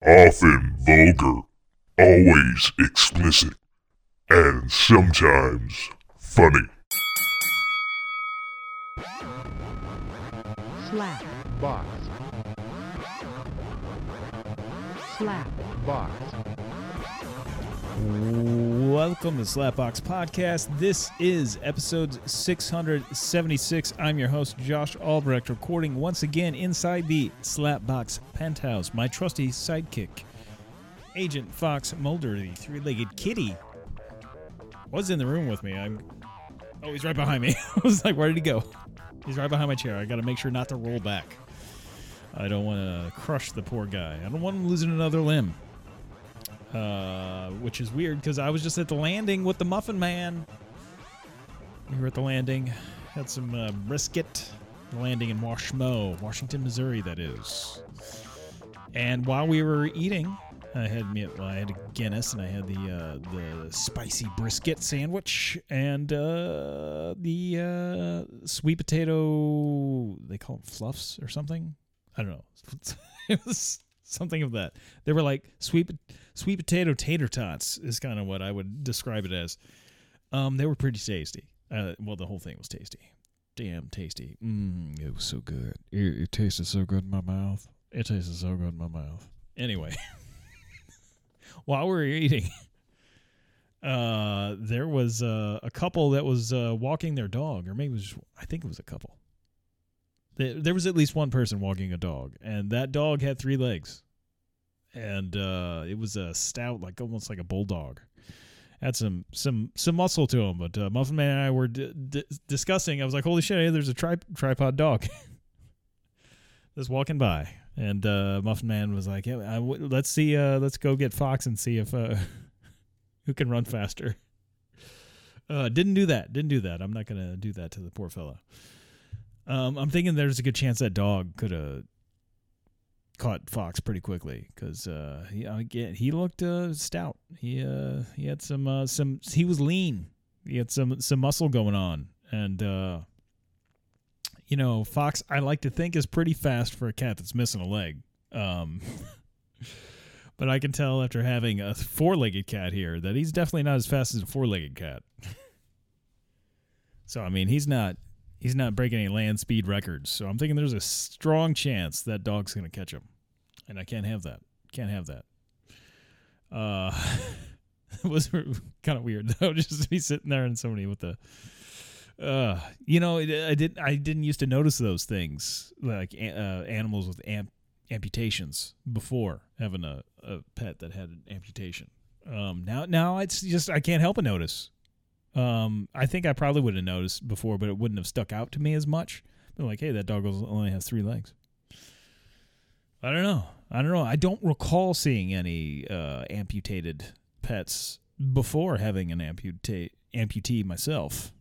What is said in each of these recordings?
Often vulgar, always explicit, and sometimes funny. Slap Box. slap Box. Welcome to Slapbox Podcast. This is episode 676. I'm your host, Josh Albrecht, recording once again inside the Slapbox penthouse. My trusty sidekick, Agent Fox Mulder, the three-legged kitty, was in the room with me. Oh, he's right behind me. I was like, where did he go? He's right behind my chair. I got to make sure not to roll back. I don't want to crush the poor guy. I don't want him losing another limb. Which is weird because I was just at the landing with the Muffin Man. We were at the landing, had some brisket. The landing in Washington, Missouri, that is. And while we were eating, I had a Guinness and I had the spicy brisket sandwich and the sweet potato. They call them fluffs or something. I don't know. It was something of that. They were like sweet potato tater tots is kind of what I would describe it as. They were pretty tasty. Well, the whole thing was tasty. Damn tasty. It was so good. It tasted so good in my mouth. It tasted so good in my mouth. Anyway, while we were eating, there was a couple that was walking their dog, or maybe I think it was a couple. There was at least one person walking a dog, and that dog had 3 legs. And it was a stout, almost like a bulldog. Had some muscle to him, but Muffin Man and I were discussing. I was like, "Holy shit! Hey, there's a tripod dog just walking by." And Muffin Man was like, "Yeah, let's go get Fox and see if who can run faster." Didn't do that. I'm not gonna do that to the poor fella. I'm thinking there's a good chance that dog could have caught Fox pretty quickly because he looked stout. He had some. He was lean. He had some muscle going on, and Fox, I like to think, is pretty fast for a cat that's missing a leg. But I can tell after having a 4-legged cat here that he's definitely not as fast as a 4-legged cat. So I mean, he's not breaking any land speed records. So I'm thinking there's a strong chance that dog's going to catch him. And I can't have that. It was kind of weird, though, just to be sitting there and somebody with the... I didn't used to notice those things, like animals with amputations before having a pet that had an amputation. Now it's just I can't help but notice. I think I probably would have noticed before, but it wouldn't have stuck out to me as much. But like, hey, that dog only has 3 legs. I don't know. I don't recall seeing any amputated pets before having an amputee myself.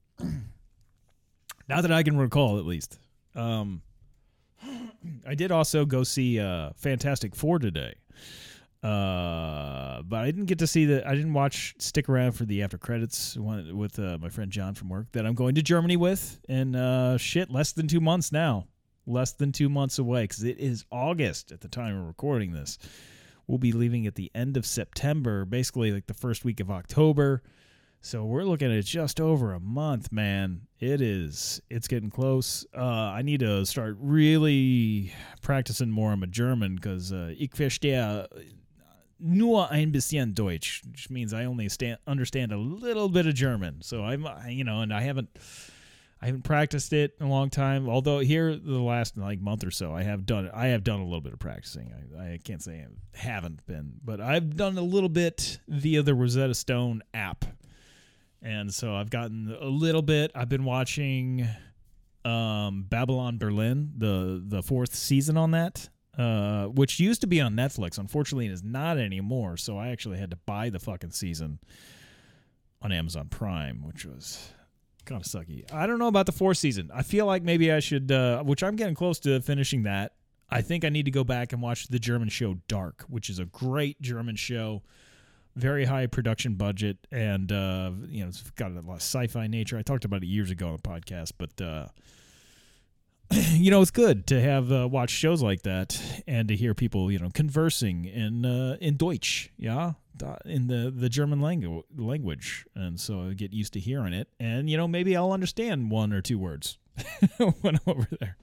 Not that I can recall, at least. I did also go see Fantastic Four today. But I didn't get to see I didn't stick around for the after credits one with my friend John from work that I'm going to Germany with in less than 2 months now. Less than 2 months away because it is August at the time of recording this. We'll be leaving at the end of September, basically like the first week of October. So we're looking at just over a month, man. It's getting close. I need to start really practicing more on my German because ich verstehe nur ein bisschen Deutsch, which means I only understand a little bit of German. So and I haven't practiced it in a long time. Although here the last month or so, I have done a little bit of practicing. I can't say I haven't been, but I've done a little bit via the Rosetta Stone app, and so I've gotten a little bit. I've been watching Babylon Berlin, the 4th season on that. Which used to be on Netflix. Unfortunately, it is not anymore. So I actually had to buy the fucking season on Amazon Prime, which was kind of sucky. I don't know about the 4th season. I feel like maybe I should, which I'm getting close to finishing that. I think I need to go back and watch the German show Dark, which is a great German show. Very high production budget, and it's got a lot of sci-fi nature. I talked about it years ago on the podcast, but it's good to have watch shows like that and to hear people, conversing in Deutsch, yeah, in the German language, and so I get used to hearing it, and maybe I'll understand one or two words when I'm over there.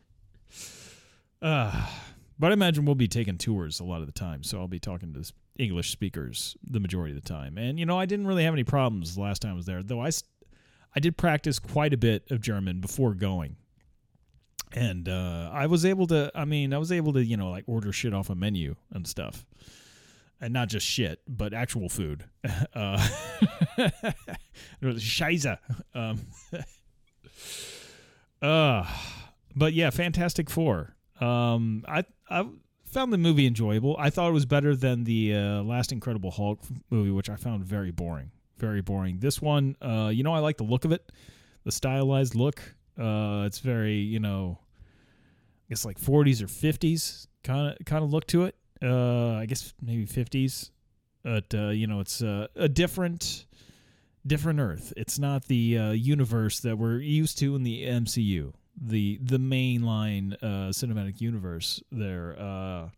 But I imagine we'll be taking tours a lot of the time, so I'll be talking to English speakers the majority of the time, and I didn't really have any problems the last time I was there, though I did practice quite a bit of German before going. And I was able to, like order shit off a menu and stuff. And not just shit, but actual food. Scheiße. But yeah, Fantastic Four. I found the movie enjoyable. I thought it was better than the last Incredible Hulk movie, which I found very boring. Very boring. This one, I like the look of it. The stylized look. It's very, I guess like 40s or 50s kind of look to it. I guess maybe 50s. But, it's a different Earth. It's not the universe that we're used to in the MCU, the mainline cinematic universe there.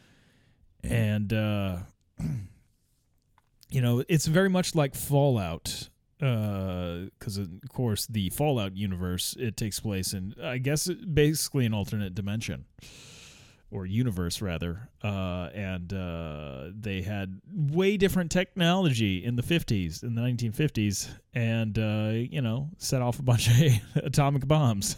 It's very much like Fallout. Because of course the Fallout universe, it takes place in, I guess, basically an alternate dimension or universe rather, and they had way different technology in the 1950s, and set off a bunch of atomic bombs.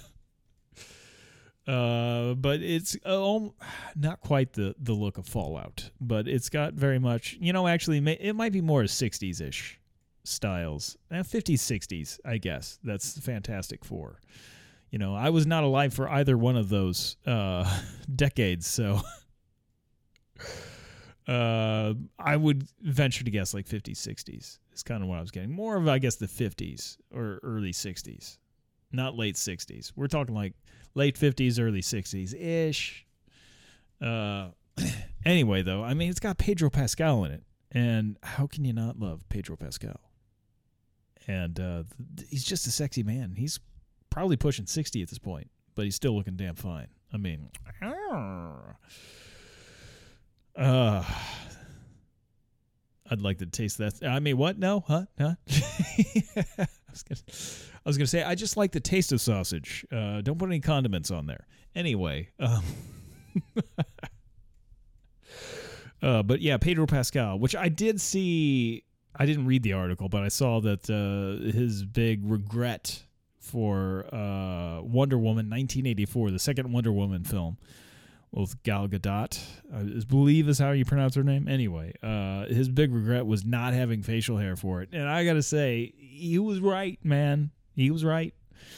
But it's not quite the look of Fallout, but it's got very much, actually it might be more 60s-ish styles, 50s, 60s, I guess. That's Fantastic Four. I was not alive for either one of those decades, so I would venture to guess like 50s, 60s is kind of what I was getting. More of, I guess, the 50s or early 60s, not late 60s. We're talking like late 50s, early 60s-ish. Anyway, though, it's got Pedro Pascal in it, and how can you not love Pedro Pascal? And he's just a sexy man. He's probably pushing 60 at this point, but he's still looking damn fine. I'd like to taste that. What? No? Huh? I was gonna say, I just like the taste of sausage. Don't put any condiments on there. Anyway. But yeah, Pedro Pascal, which I did see. I didn't read the article, but I saw that his big regret for Wonder Woman 1984, the second Wonder Woman film with Gal Gadot, I believe is how you pronounce her name. Anyway, his big regret was not having facial hair for it. And I got to say, he was right, man. He was right.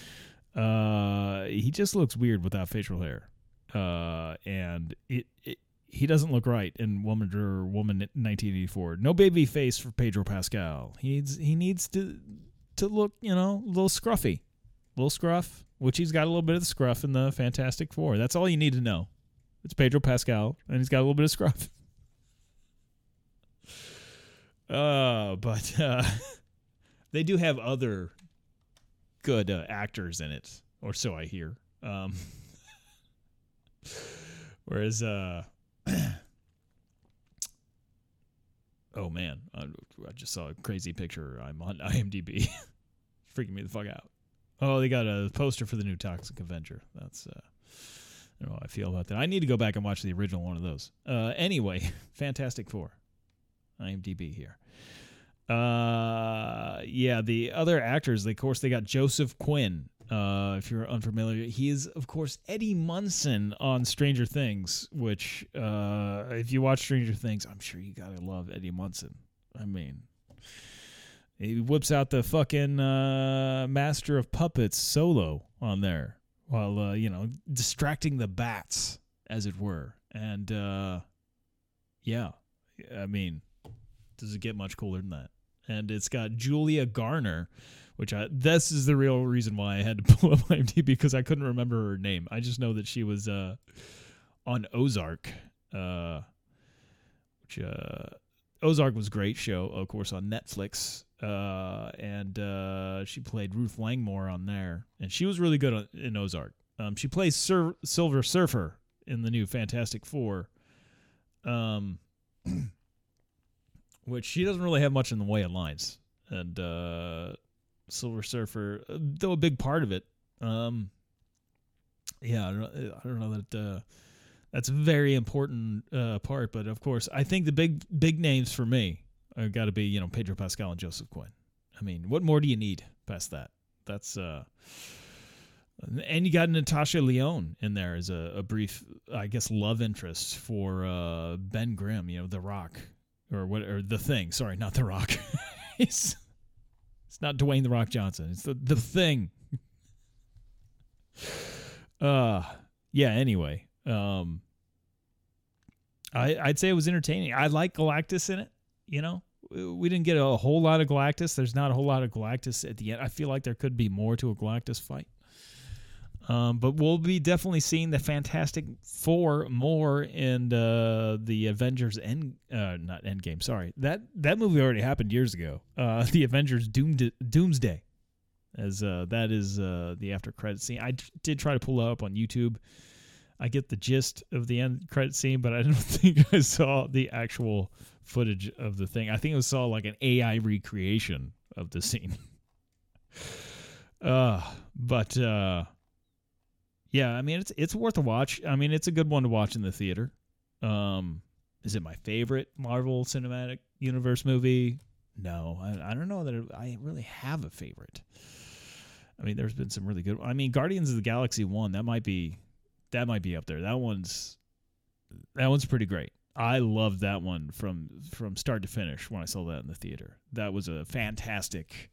He just looks weird without facial hair. And he doesn't look right in Wonder Woman 1984. No baby face for Pedro Pascal. He needs to look, a little scruffy. A little scruff, which he's got a little bit of the scruff in the Fantastic Four. That's all you need to know. It's Pedro Pascal, and he's got a little bit of scruff. But they do have other good actors in it, or so I hear. Whereas, oh man, I just saw a crazy picture. I'm on IMDb. Freaking me the fuck out. Oh, they got a poster for the new Toxic Avenger. That's, I don't know how I feel about that. I need to go back and watch the original one of those. Anyway, Fantastic Four. IMDb here. Yeah, the other actors, of course, they got Joseph Quinn. If you're unfamiliar, he is, of course, Eddie Munson on Stranger Things, which, if you watch Stranger Things, I'm sure you gotta love Eddie Munson. He whips out the fucking Master of Puppets solo on there while, distracting the bats, as it were. And, yeah, does it get much cooler than that? And it's got Julia Garner, which this is the real reason why I had to pull up IMDb, because I couldn't remember her name. I just know that she was on Ozark, which Ozark was a great show, of course, on Netflix. And she played Ruth Langmore on there, and she was really good in Ozark. She plays Silver Surfer in the new Fantastic Four, which she doesn't really have much in the way of lines. And Silver Surfer, though a big part of it. Yeah, I don't know that that's a very important part. But of course, I think the big names for me are got to be Pedro Pascal and Joseph Quinn. I mean, what more do you need past that? That's and you got Natasha Lyonne in there as a brief, I guess, love interest for Ben Grimm. The Rock, or The Thing. Sorry, not The Rock. It's not Dwayne The Rock Johnson. It's the Thing. Yeah. Anyway, I'd say it was entertaining. I like Galactus in it. We didn't get a whole lot of Galactus. There's not a whole lot of Galactus at the end. I feel like there could be more to a Galactus fight. But we'll be definitely seeing the Fantastic Four more in the Avengers not Endgame. Sorry, that movie already happened years ago. The Avengers Doomsday, as that is the after credit scene. I did try to pull it up on YouTube. I get the gist of the end credit scene, but I don't think I saw the actual footage of the thing. I think I saw like an AI recreation of the scene. But yeah, I mean it's worth a watch. I mean it's a good one to watch in the theater. Is it my favorite Marvel Cinematic Universe movie? No, I don't know that I really have a favorite. I mean, there's been some really good. I mean, Guardians of the Galaxy 1, that might be up there. That one's pretty great. I loved that one from start to finish when I saw that in the theater. That was a fantastic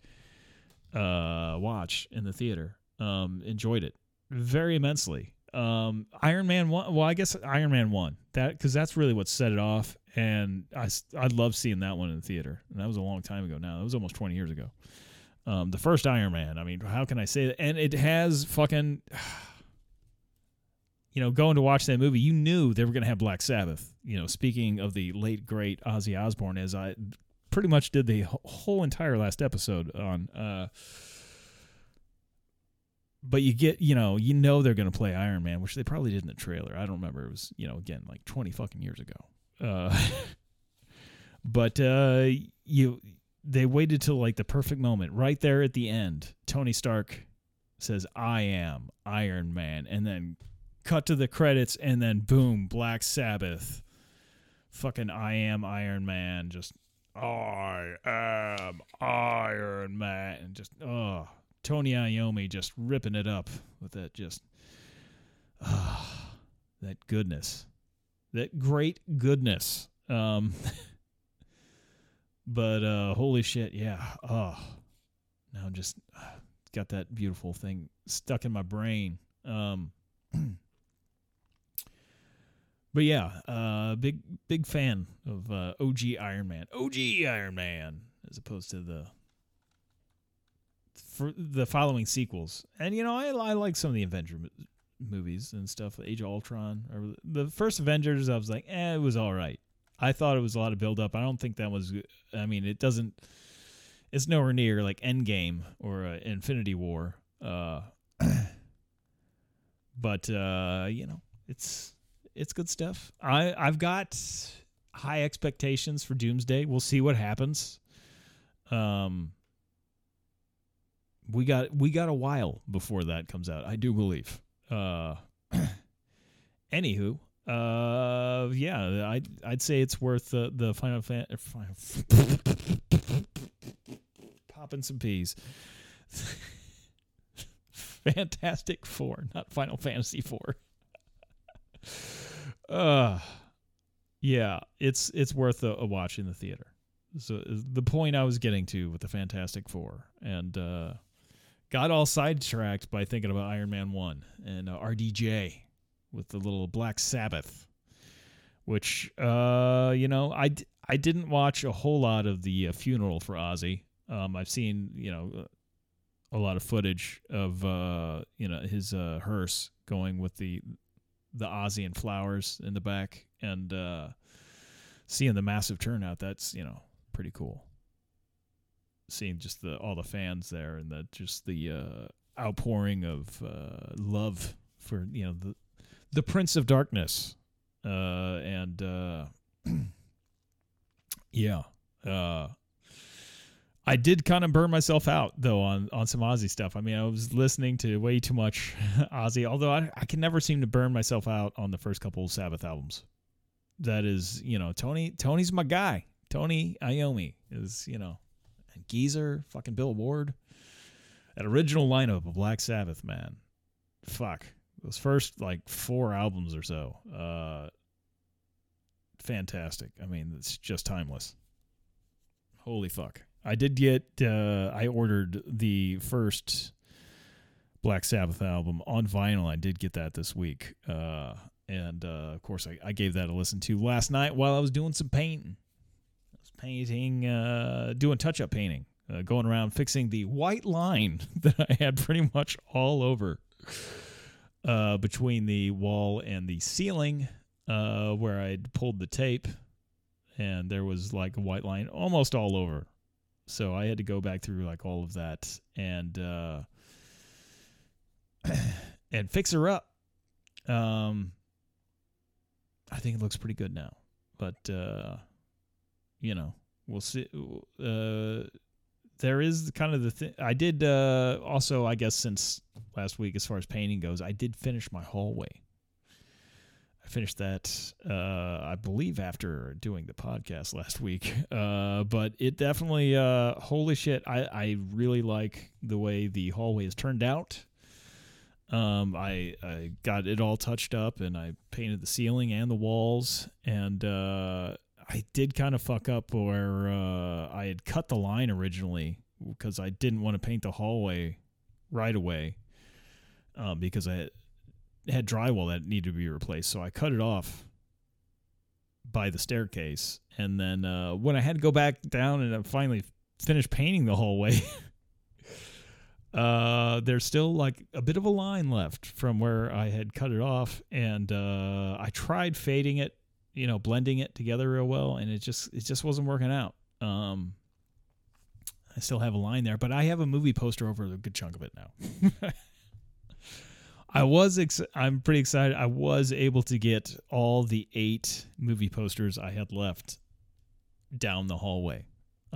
watch in the theater. Enjoyed it very immensely. Iron Man 1, well, I guess Iron Man 1, because that's really what set it off, and I love seeing that one in the theater, and that was a long time ago now. That was almost 20 years ago. The first Iron Man, I mean, how can I say that? And it has fucking, going to watch that movie, you knew they were going to have Black Sabbath. Speaking of the late, great Ozzy Osbourne, as I pretty much did the whole entire last episode on, but you get, they're going to play Iron Man, which they probably did in the trailer. I don't remember. It was, again, like 20 fucking years ago. But they waited till like the perfect moment. Right there at the end, Tony Stark says, "I am Iron Man," and then cut to the credits, and then boom, Black Sabbath. Fucking I am Iron Man. Just, I am Iron Man. And just, Tony Iommi just ripping it up with that just, that goodness. That great goodness. But holy shit, yeah. Now I'm just got that beautiful thing stuck in my brain. But yeah, big fan of OG Iron Man. OG Iron Man, as opposed to the following sequels. And I like some of the Avenger movies and stuff. Age of Ultron, or the first Avengers. I was like, it was all right. I thought it was a lot of build up. I don't think that was. I mean, it doesn't. It's nowhere near like Endgame or Infinity War. But it's good stuff. I've got high expectations for Doomsday. We'll see what happens. We got a while before that comes out, I do believe. Anywho, yeah, I'd say it's worth the Final popping some peas. Fantastic Four, not Final Fantasy 4. Yeah, it's worth a watch in the theater. So the point I was getting to with the Fantastic Four, and got all sidetracked by thinking about Iron Man 1 and RDJ with the little Black Sabbath, which I didn't watch a whole lot of the funeral for Ozzy. I've seen a lot of footage of his hearse going with the Ozzy and flowers in the back, and seeing the massive turnout. That's pretty cool. Seeing just all the fans there, and the outpouring of love for the Prince of Darkness, yeah. I did kind of burn myself out though on some Ozzy stuff. I mean, I was listening to way too much Ozzy, although I can never seem to burn myself out on the first couple of Sabbath albums. That is, Tony's my guy. Tony Iommi is, and Geezer, fucking Bill Ward. That original lineup of Black Sabbath, man. Fuck. Those first, 4 albums or so. Fantastic. I mean, it's just timeless. Holy fuck. I did get, I ordered the first Black Sabbath album on vinyl. I did get that this week. And of course, I gave that a listen to last night while I was doing some painting. I was painting, doing touch-up painting, going around fixing the white line that I had pretty much all over between the wall and the ceiling where I'd pulled the tape, and there was a white line almost all over. So I had to go back through all of that and and fix her up. I think it looks pretty good now, but we'll see. There is kind of the thing. I did also, I guess, since last week, as far as painting goes, I did finish my hallway. I finished that, I believe, after doing the podcast last week. But it definitely, holy shit, I really like the way the hallway has turned out. I got it all touched up, and I painted the ceiling and the walls, and I did kind of fuck up where I had cut the line originally because I didn't want to paint the hallway right away because I had drywall that needed to be replaced, so I cut it off by the staircase, and then when I had to go back down and I finally finished painting the hallway, there's still a bit of a line left from where I had cut it off, and I tried fading it, blending it together real well, and it just wasn't working out. I still have a line there, but I have a movie poster over a good chunk of it now. I'm pretty excited. I was able to get all the 8 movie posters I had left down the hallway.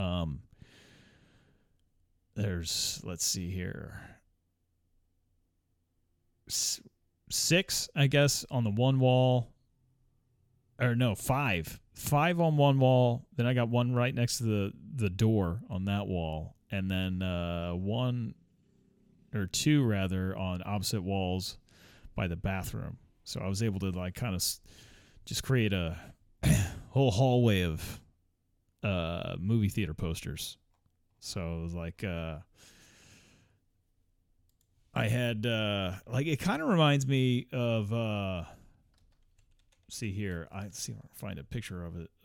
There's, let's see here, 6, I guess, on the one wall. Or no, 5. 5 on one wall. Then I got one right next to the door on that wall. And then 1 or 2 rather on opposite walls by the bathroom. So I was able to kind of just create a whole hallway of movie theater posters. So it was I had it kind of reminds me of see here. See if I can find a picture of it.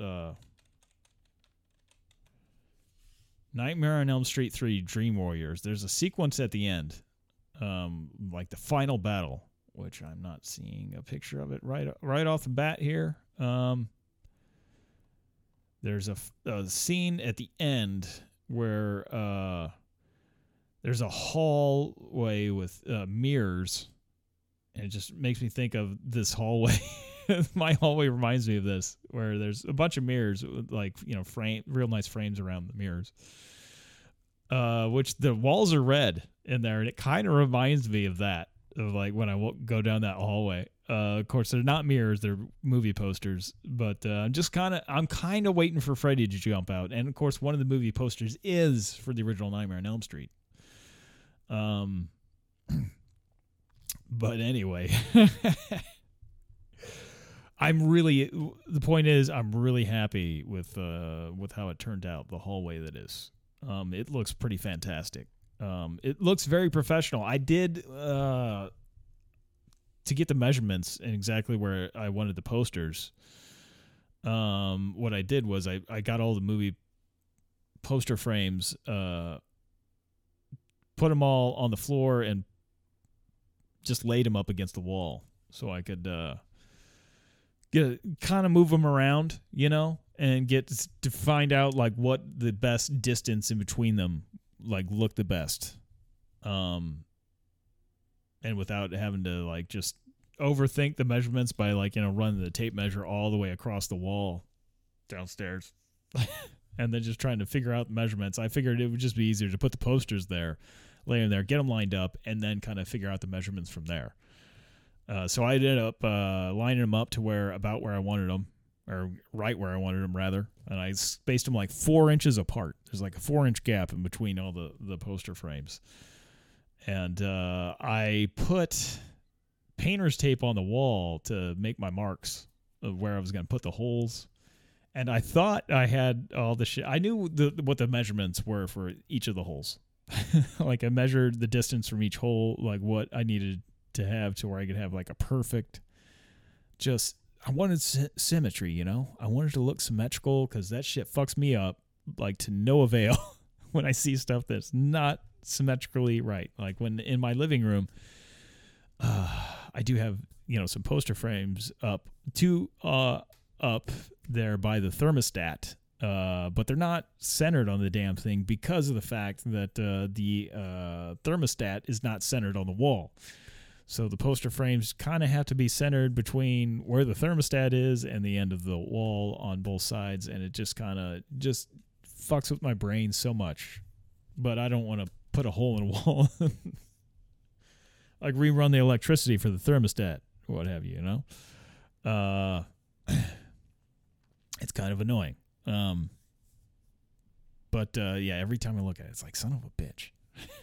Nightmare on Elm Street 3 Dream Warriors. There's a sequence at the end, the final battle, which I'm not seeing a picture of it right off the bat here. There's a scene at the end where there's a hallway with mirrors, and it just makes me think of this hallway. My hallway reminds me of this, where there's a bunch of mirrors with real nice frames around the mirrors, which the walls are red in there, and it kind of reminds me of that, of when I go down that hallway. Of course, they're not mirrors; they're movie posters. But I'm kind of waiting for Freddy to jump out, and of course, one of the movie posters is for the original Nightmare on Elm Street. But anyway, the point is, I'm really happy with how it turned out. The hallway that is, it looks pretty fantastic. It looks very professional. I did to get the measurements and exactly where I wanted the posters. What I did was I got all the movie poster frames, put them all on the floor, and just laid them up against the wall so I could kind of move them around, and get to find out what the best distance in between them look the best, and without having to just overthink the measurements by running the tape measure all the way across the wall downstairs. And then just trying to figure out the measurements. I figured it would just be easier to put the posters there, lay them there, get them lined up, and then kind of figure out the measurements from there. So I ended up lining them up to about where I wanted them, or right where I wanted them, rather. And I spaced them 4 inches apart. There's a 4-inch gap in between all the poster frames. And I put painter's tape on the wall to make my marks of where I was going to put the holes. And I thought I had all the shit. I knew what the measurements were for each of the holes. I measured the distance from each hole, what I needed to have to where I could have a perfect, I wanted symmetry, I wanted to look symmetrical, because that shit fucks me up to no avail when I see stuff that's not symmetrically right. When in my living room, I do have, some poster frames up there by the thermostat, but they're not centered on the damn thing because of the fact that the thermostat is not centered on the wall. So the poster frames kind of have to be centered between where the thermostat is and the end of the wall on both sides, and it just kind of fucks with my brain so much. But I don't want to put a hole in a wall, rerun the electricity for the thermostat or what have you, It's kind of annoying. But yeah, every time I look at it, it's son of a bitch.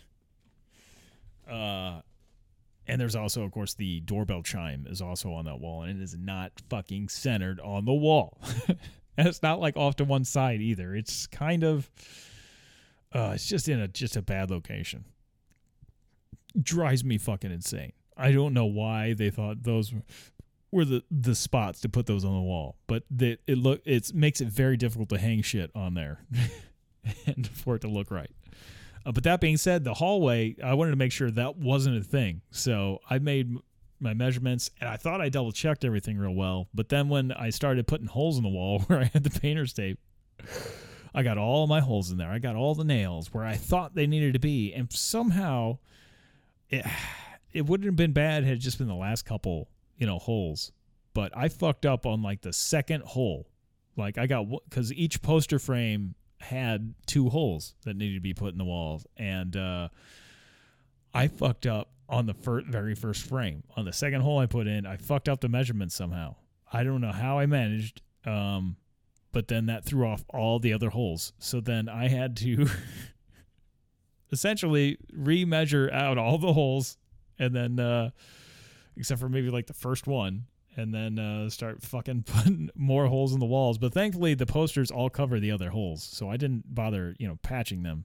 And there's also, of course, the doorbell chime is also on that wall, and it is not fucking centered on the wall. And it's not off to one side either. It's kind of, it's just in a bad location. Drives me fucking insane. I don't know why they thought those were the spots to put those on the wall, but it makes it very difficult to hang shit on there and for it to look right. But that being said, the hallway, I wanted to make sure that wasn't a thing. So I made my measurements, and I thought I double checked everything real well. But then when I started putting holes in the wall where I had the painter's tape, I got all my holes in there. I got all the nails where I thought they needed to be. And somehow it wouldn't have been bad had it just been the last couple, holes. But I fucked up on the second hole. Because each poster frame had 2 holes that needed to be put in the walls, and I fucked up on the very first frame. On the second hole I put in, I fucked up the measurements somehow. I don't know how I managed, but then that threw off all the other holes. So then I had to essentially remeasure out all the holes, and then except for maybe the first one, and then start fucking putting more holes in the walls. But thankfully, the posters all cover the other holes, so I didn't bother, patching them.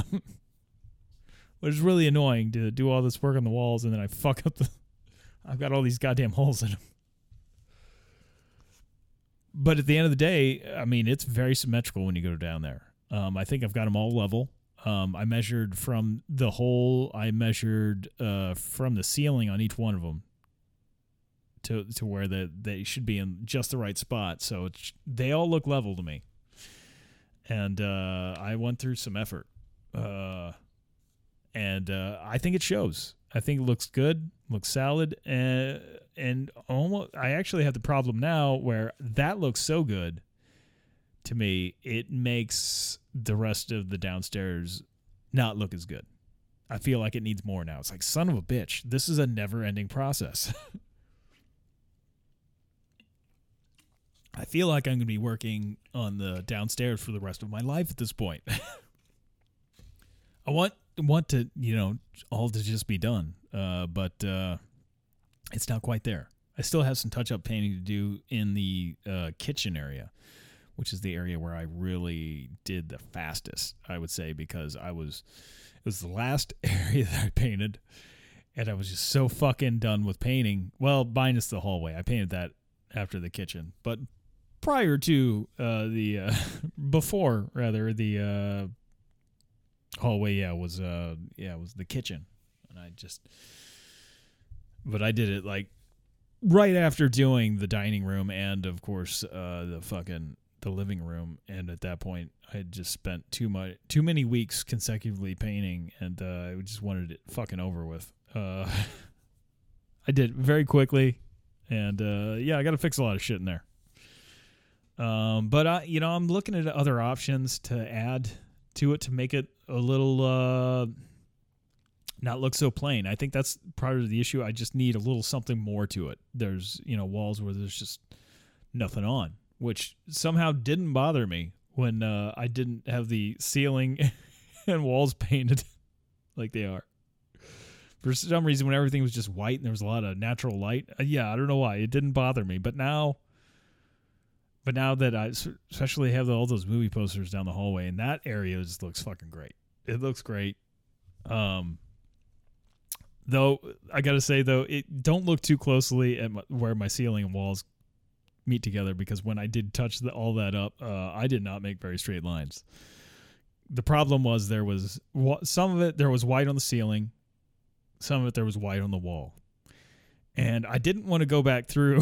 Which is really annoying to do all this work on the walls, and then I fuck up I've got all these goddamn holes in them. But at the end of the day, I mean, it's very symmetrical when you go down there. I think I've got them all level. I measured from the hole. I measured from the ceiling on each one of them to where they should be in just the right spot. So they all look level to me. And I went through some effort. And I think it shows. I think it looks good, looks solid, and almost. I actually have the problem now where that looks so good to me, it makes the rest of the downstairs not look as good. I feel like it needs more now. It's son of a bitch. This is a never-ending process. I feel like I'm going to be working on the downstairs for the rest of my life at this point. I want to, all to just be done, but it's not quite there. I still have some touch-up painting to do in the kitchen area, which is the area where I really did the fastest, I would say, because it was the last area that I painted, and I was just so fucking done with painting. Well, minus the hallway. I painted that after the kitchen, but prior to before the hallway, was the kitchen, and but I did it right after doing the dining room and of course the living room, and at that point I had just spent too many weeks consecutively painting, and I just wanted it fucking over with. I did very quickly, and I got to fix a lot of shit in there. But I'm looking at other options to add to it to make it a little not look so plain. I think that's part of the issue. I just need a little something more to it. There's walls where there's just nothing on, which somehow didn't bother me when I didn't have the ceiling and walls painted like they are. For some reason, when everything was just white and there was a lot of natural light, I don't know why it didn't bother me. But now that I especially have all those movie posters down the hallway, and that area just looks fucking great. It looks great. Though I gotta say don't look too closely at where my ceiling and walls meet together, because when I did touch all that up, I did not make very straight lines. The problem was there was some of it there was white on the ceiling, some of it there was white on the wall, and I didn't want to go back through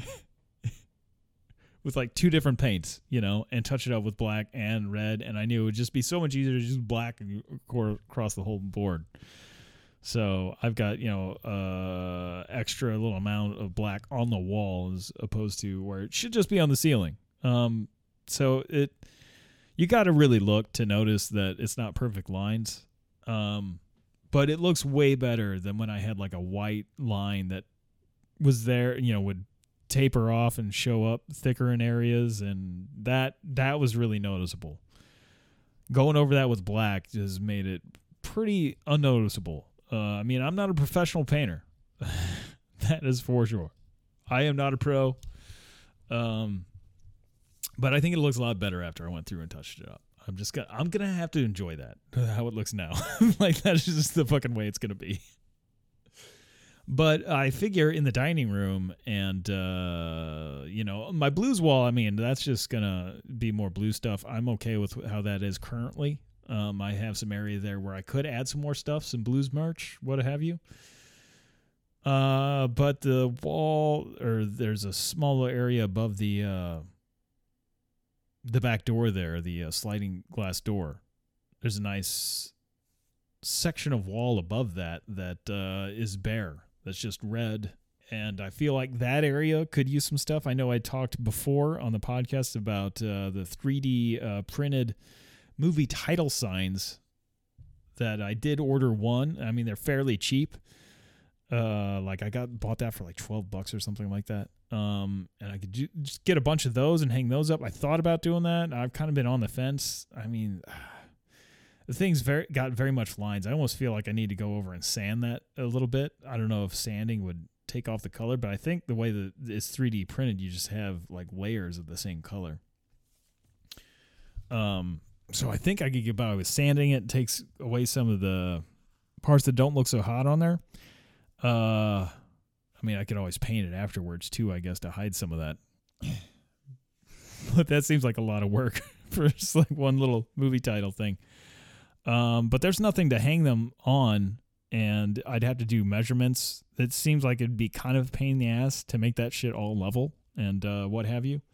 with like two different paints, and touch it up with black and red, and I knew it would just be so much easier to just black across the whole board. So I've got, extra little amount of black on the wall as opposed to where it should just be on the ceiling. So you got to really look to notice that it's not perfect lines. But it looks way better than when I had like a white line that was there, would taper off and show up thicker in areas. And that was really noticeable. Going over that with black just made it pretty unnoticeable. I'm not a professional painter. That is for sure. I am not a pro. But I think it looks a lot better after I went through and touched it up. I'm gonna have to enjoy that, how it looks now. Like, that's just the fucking way it's gonna be. But I figure in the dining room and my blues wall, that's just gonna be more blue stuff. I'm okay with how that is currently. I have some area there where I could add some more stuff, some blues merch, what have you. But the wall, or there's a smaller area above the back door there, the sliding glass door. There's a nice section of wall above that is bare. That's just red. And I feel like that area could use some stuff. I know I talked before on the podcast about the 3D printed movie title signs that I did order one. They're fairly cheap. Like I bought that for like $12 or something like that. And I could just get a bunch of those and hang those up. I thought about doing that. I've kind of been on the fence. The thing's got very much lines. I almost feel like I need to go over and sand that a little bit. I don't know if sanding would take off the color, but I think the way that it's 3D printed, you just have like layers of the same color. So I think I could get by with sanding it. It takes away some of the parts that don't look so hot on there. I could always paint it afterwards too, I guess, to hide some of that. But that seems like a lot of work for just like one little movie title thing. But there's nothing to hang them on, and I'd have to do measurements. It seems like it'd be kind of a pain in the ass to make that shit all level and what have you.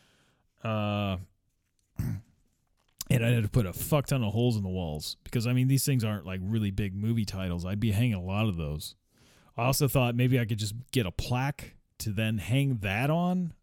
And I'd have to put a fuck ton of holes in the walls because, these things aren't like really big movie titles. I'd be hanging a lot of those. I also thought maybe I could just get a plaque to then hang that on.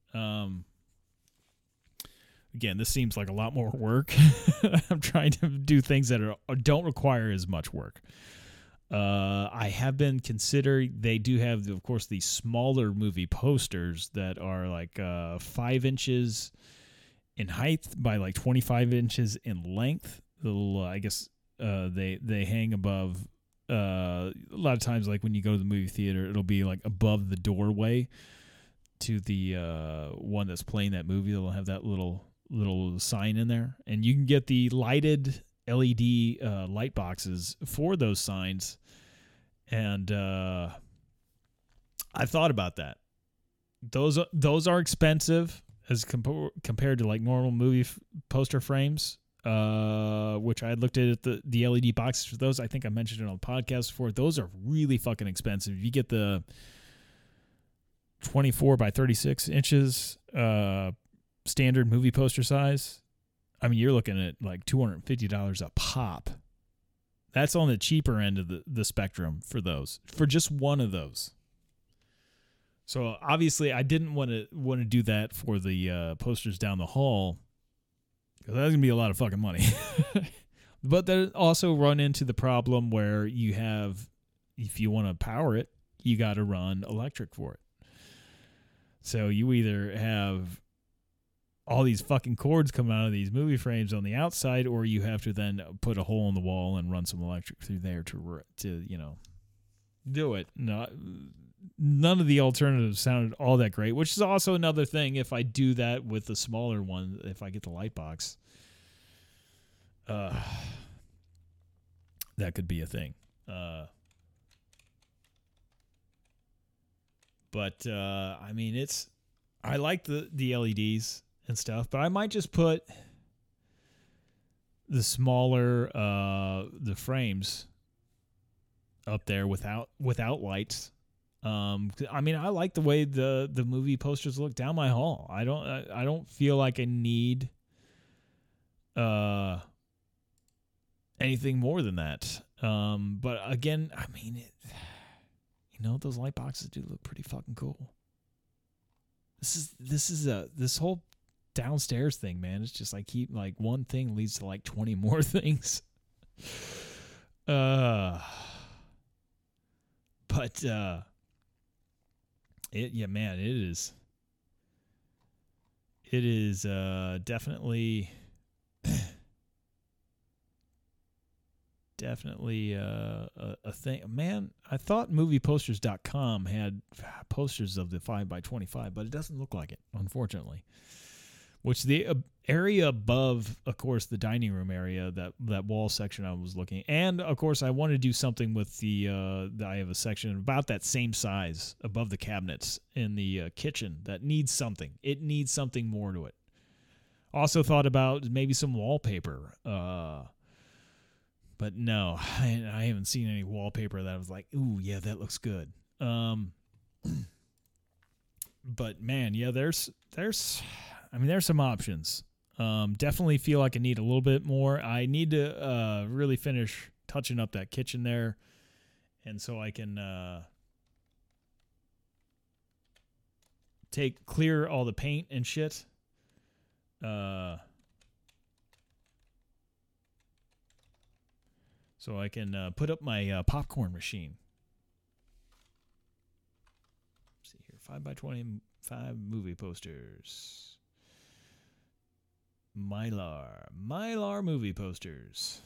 Again, this seems like a lot more work. I'm trying to do things that don't require as much work. I have been considering, they do have, of course, these smaller movie posters that are like 5 inches in height by like 25 inches in length. I guess they hang above. A lot of times, like when you go to the movie theater, it'll be like above the doorway to the one that's playing that movie. They'll have that little sign in there, and you can get the lighted LED light boxes for those signs. And I thought about that. Those are expensive as compared to like normal movie poster frames. Which I had looked at the LED boxes for those. I think I mentioned it on the podcast before. Those are really fucking expensive. If you get the 24 by 36 inches standard movie poster size, you're looking at like $250 a pop. That's on the cheaper end of the spectrum for those, for just one of those. So obviously, I didn't want to do that for the posters down the hall because that's gonna be a lot of fucking money. But they also run into the problem where you have, if you want to power it, you got to run electric for it. So you either have all these fucking cords coming out of these movie frames on the outside, or you have to then put a hole in the wall and run some electric through there to do it. None of the alternatives sounded all that great, which is also another thing. If I do that with the smaller one, if I get the light box, that could be a thing. But I mean, I like the LEDs and stuff, but I might just put the smaller the frames up there without lights. I mean, I like the way the movie posters look down my hall. I don't feel like I need anything more than that. But again, I mean, those light boxes do look pretty fucking cool. This whole downstairs thing, man. It's just like one thing leads to like 20 more things. But it is definitely a thing. Man, I thought movieposters.com had posters of the 5x25, but it doesn't look like it, unfortunately. Which the area above, of course, the dining room area, that wall section I was looking, and of course I want to do something with the I have a section about that same size above the cabinets in the kitchen that needs something. It needs something more to it. Also thought about maybe some wallpaper, but no, I haven't seen any wallpaper that I was like, ooh, yeah, that looks good. But man, yeah, there's some options. Definitely feel like I need a little bit more. I need to really finish touching up that kitchen there, and so I can clear all the paint and shit. So I can put up my popcorn machine. Let's see here, 5x25 movie posters. Mylar movie posters.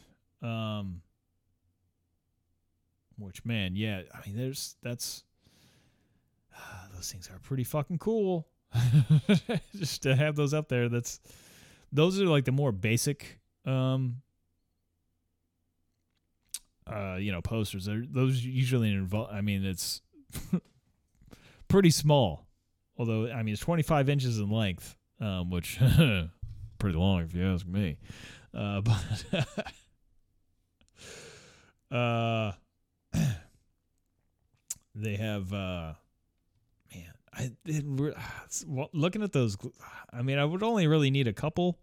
Which, man, yeah, I mean, those things are pretty fucking cool. Just to have those up there, those are like the more basic posters. Those usually involve, I mean, it's pretty small. Although, I mean, it's 25 inches in length, which pretty long if you ask me. But they have, looking at those, I mean, I would only really need a couple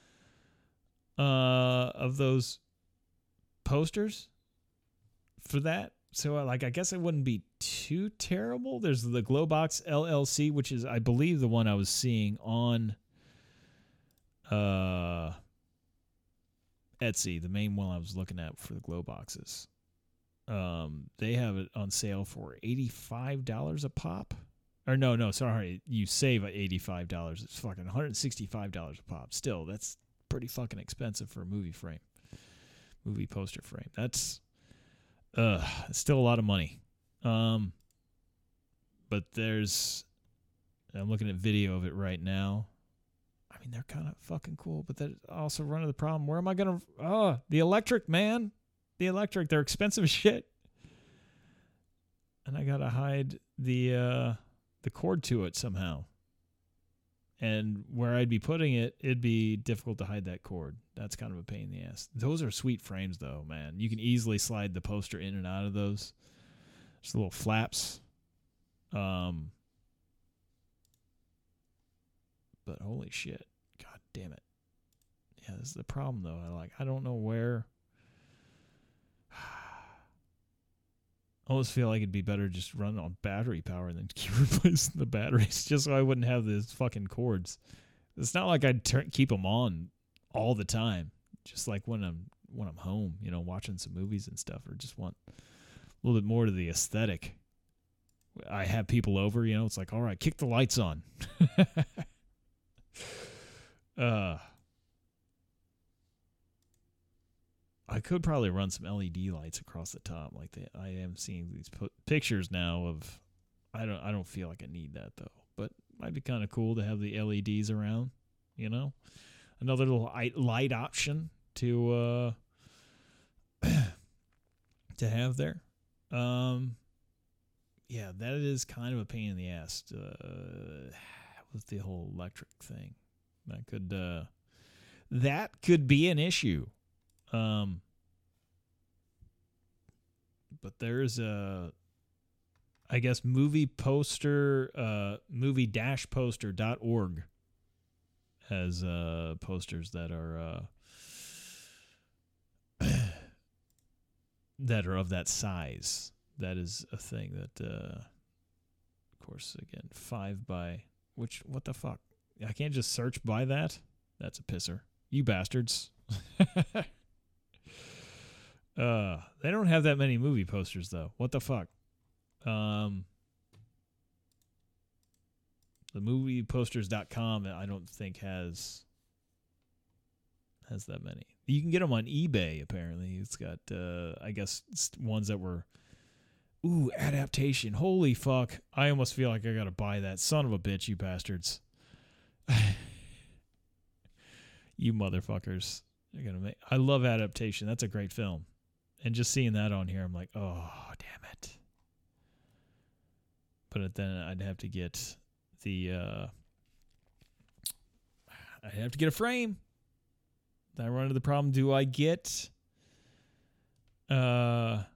of those posters for that. So, I guess it wouldn't be too terrible. There's the Glowbox LLC, which is, I believe, the one I was seeing on Etsy, the main one I was looking at for the Glowboxes. They have it on sale for $85 a pop. Or no, sorry, you save $85. It's fucking $165 a pop. Still, that's pretty fucking expensive for a movie poster frame. That's it's still a lot of money. But I'm looking at video of it right now. I mean, they're kind of fucking cool, but that also run into the problem. Where am I going to... the electric, man. The electric, they're expensive as shit. And I got to hide the cord to it somehow. And where I'd be putting it, it'd be difficult to hide that cord. That's kind of a pain in the ass. Those are sweet frames, though, man. You can easily slide the poster in and out of those. Just little flaps. But holy shit. God damn it. Yeah, this is the problem, though. I don't know where. I almost feel like it'd be better just run on battery power than keep replacing the batteries, just so I wouldn't have these fucking cords. It's not like I'd keep them on all the time, just like when I'm home, watching some movies and stuff, or just want a little bit more to the aesthetic. I have people over, it's like, all right, kick the lights on. I could probably run some LED lights across the top, I am seeing these pictures now of. I don't feel like I need that though, but might be kind of cool to have the LEDs around. Another little light option to to have there. Yeah, that is kind of a pain in the ass with the whole electric thing. That could be an issue. But there's I guess movie-poster.org has posters that are that are of that size. That is a thing that, of course, again, 5 by, what the fuck? I can't just search by that? That's a pisser. You bastards. They don't have that many movie posters, though. What the fuck? The movieposters.com, I don't think has that many. You can get them on eBay, apparently. It's got, I guess, ones that were... Ooh, adaptation. Holy fuck. I almost feel like I gotta buy that. Son of a bitch, you bastards. You motherfuckers. I love adaptation. That's a great film. And just seeing that on here, I'm like, oh, damn it. But then I'd have to get I'd have to get a frame. Then I run into the problem, do I get the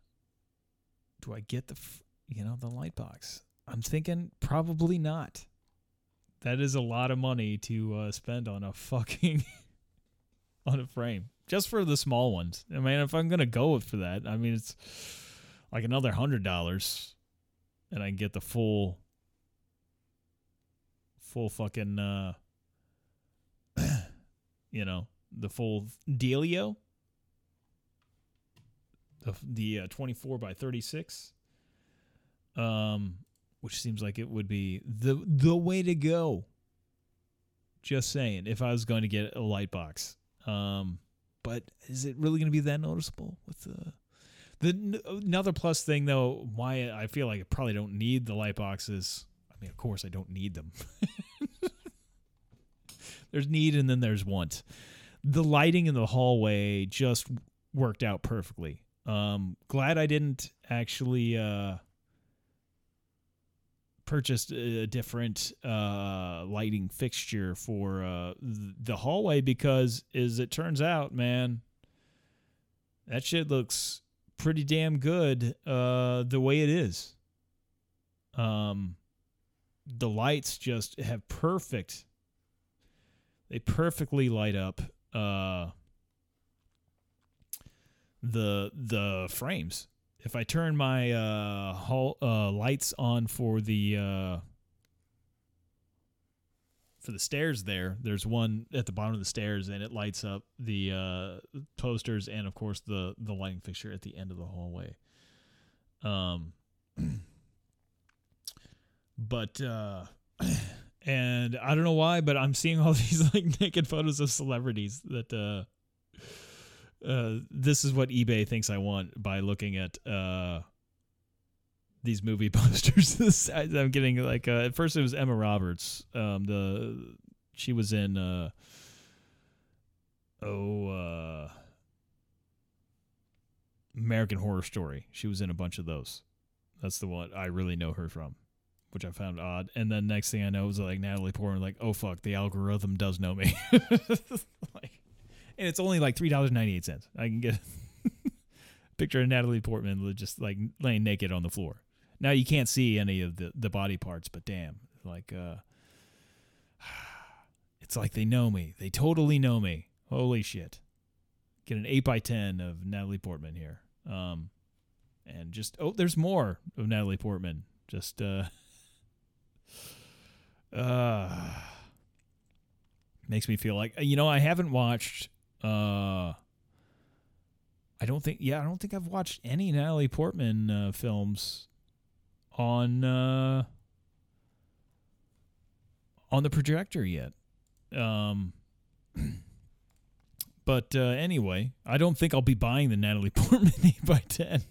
the light box? I'm thinking probably not. That is a lot of money to spend on a fucking on a frame, just for the small ones. I mean, if I'm gonna go for that, I mean, it's like another $100, and I can get the full fucking the full dealio. The 24 by 36, which seems like it would be the way to go. Just saying, if I was going to get a light box, but is it really going to be that noticeable? With another plus thing though, why I feel like I probably don't need the light boxes. I mean, of course, I don't need them. There's need and then there's want. The lighting in the hallway just worked out perfectly. Glad I didn't actually purchase a different lighting fixture for the hallway, because as it turns out, man, that shit looks pretty damn good the way it is. The lights just have they perfectly light up the frames. If I turn my lights on for the stairs there's one at the bottom of the stairs, and it lights up the posters and of course the lighting fixture at the end of the hallway. But and I don't know why, but I'm seeing all these like naked photos of celebrities that this is what eBay thinks I want by looking at these movie posters. I'm getting like at first it was Emma Roberts. She was in American Horror Story. She was in a bunch of those. That's the one I really know her from, which I found odd. And then next thing I know, it was like Natalie Portman, like, oh fuck, the algorithm does know me. And it's only like $3.98. I can get a picture of Natalie Portman just like laying naked on the floor. Now you can't see any of the body parts, but damn, like it's like they know me. They totally know me. Holy shit. Get an 8x10 of Natalie Portman here. And just there's more of Natalie Portman. Just makes me feel like I haven't watched. I don't think I've watched any Natalie Portman films on the projector yet. But anyway, I don't think I'll be buying the Natalie Portman 8x10.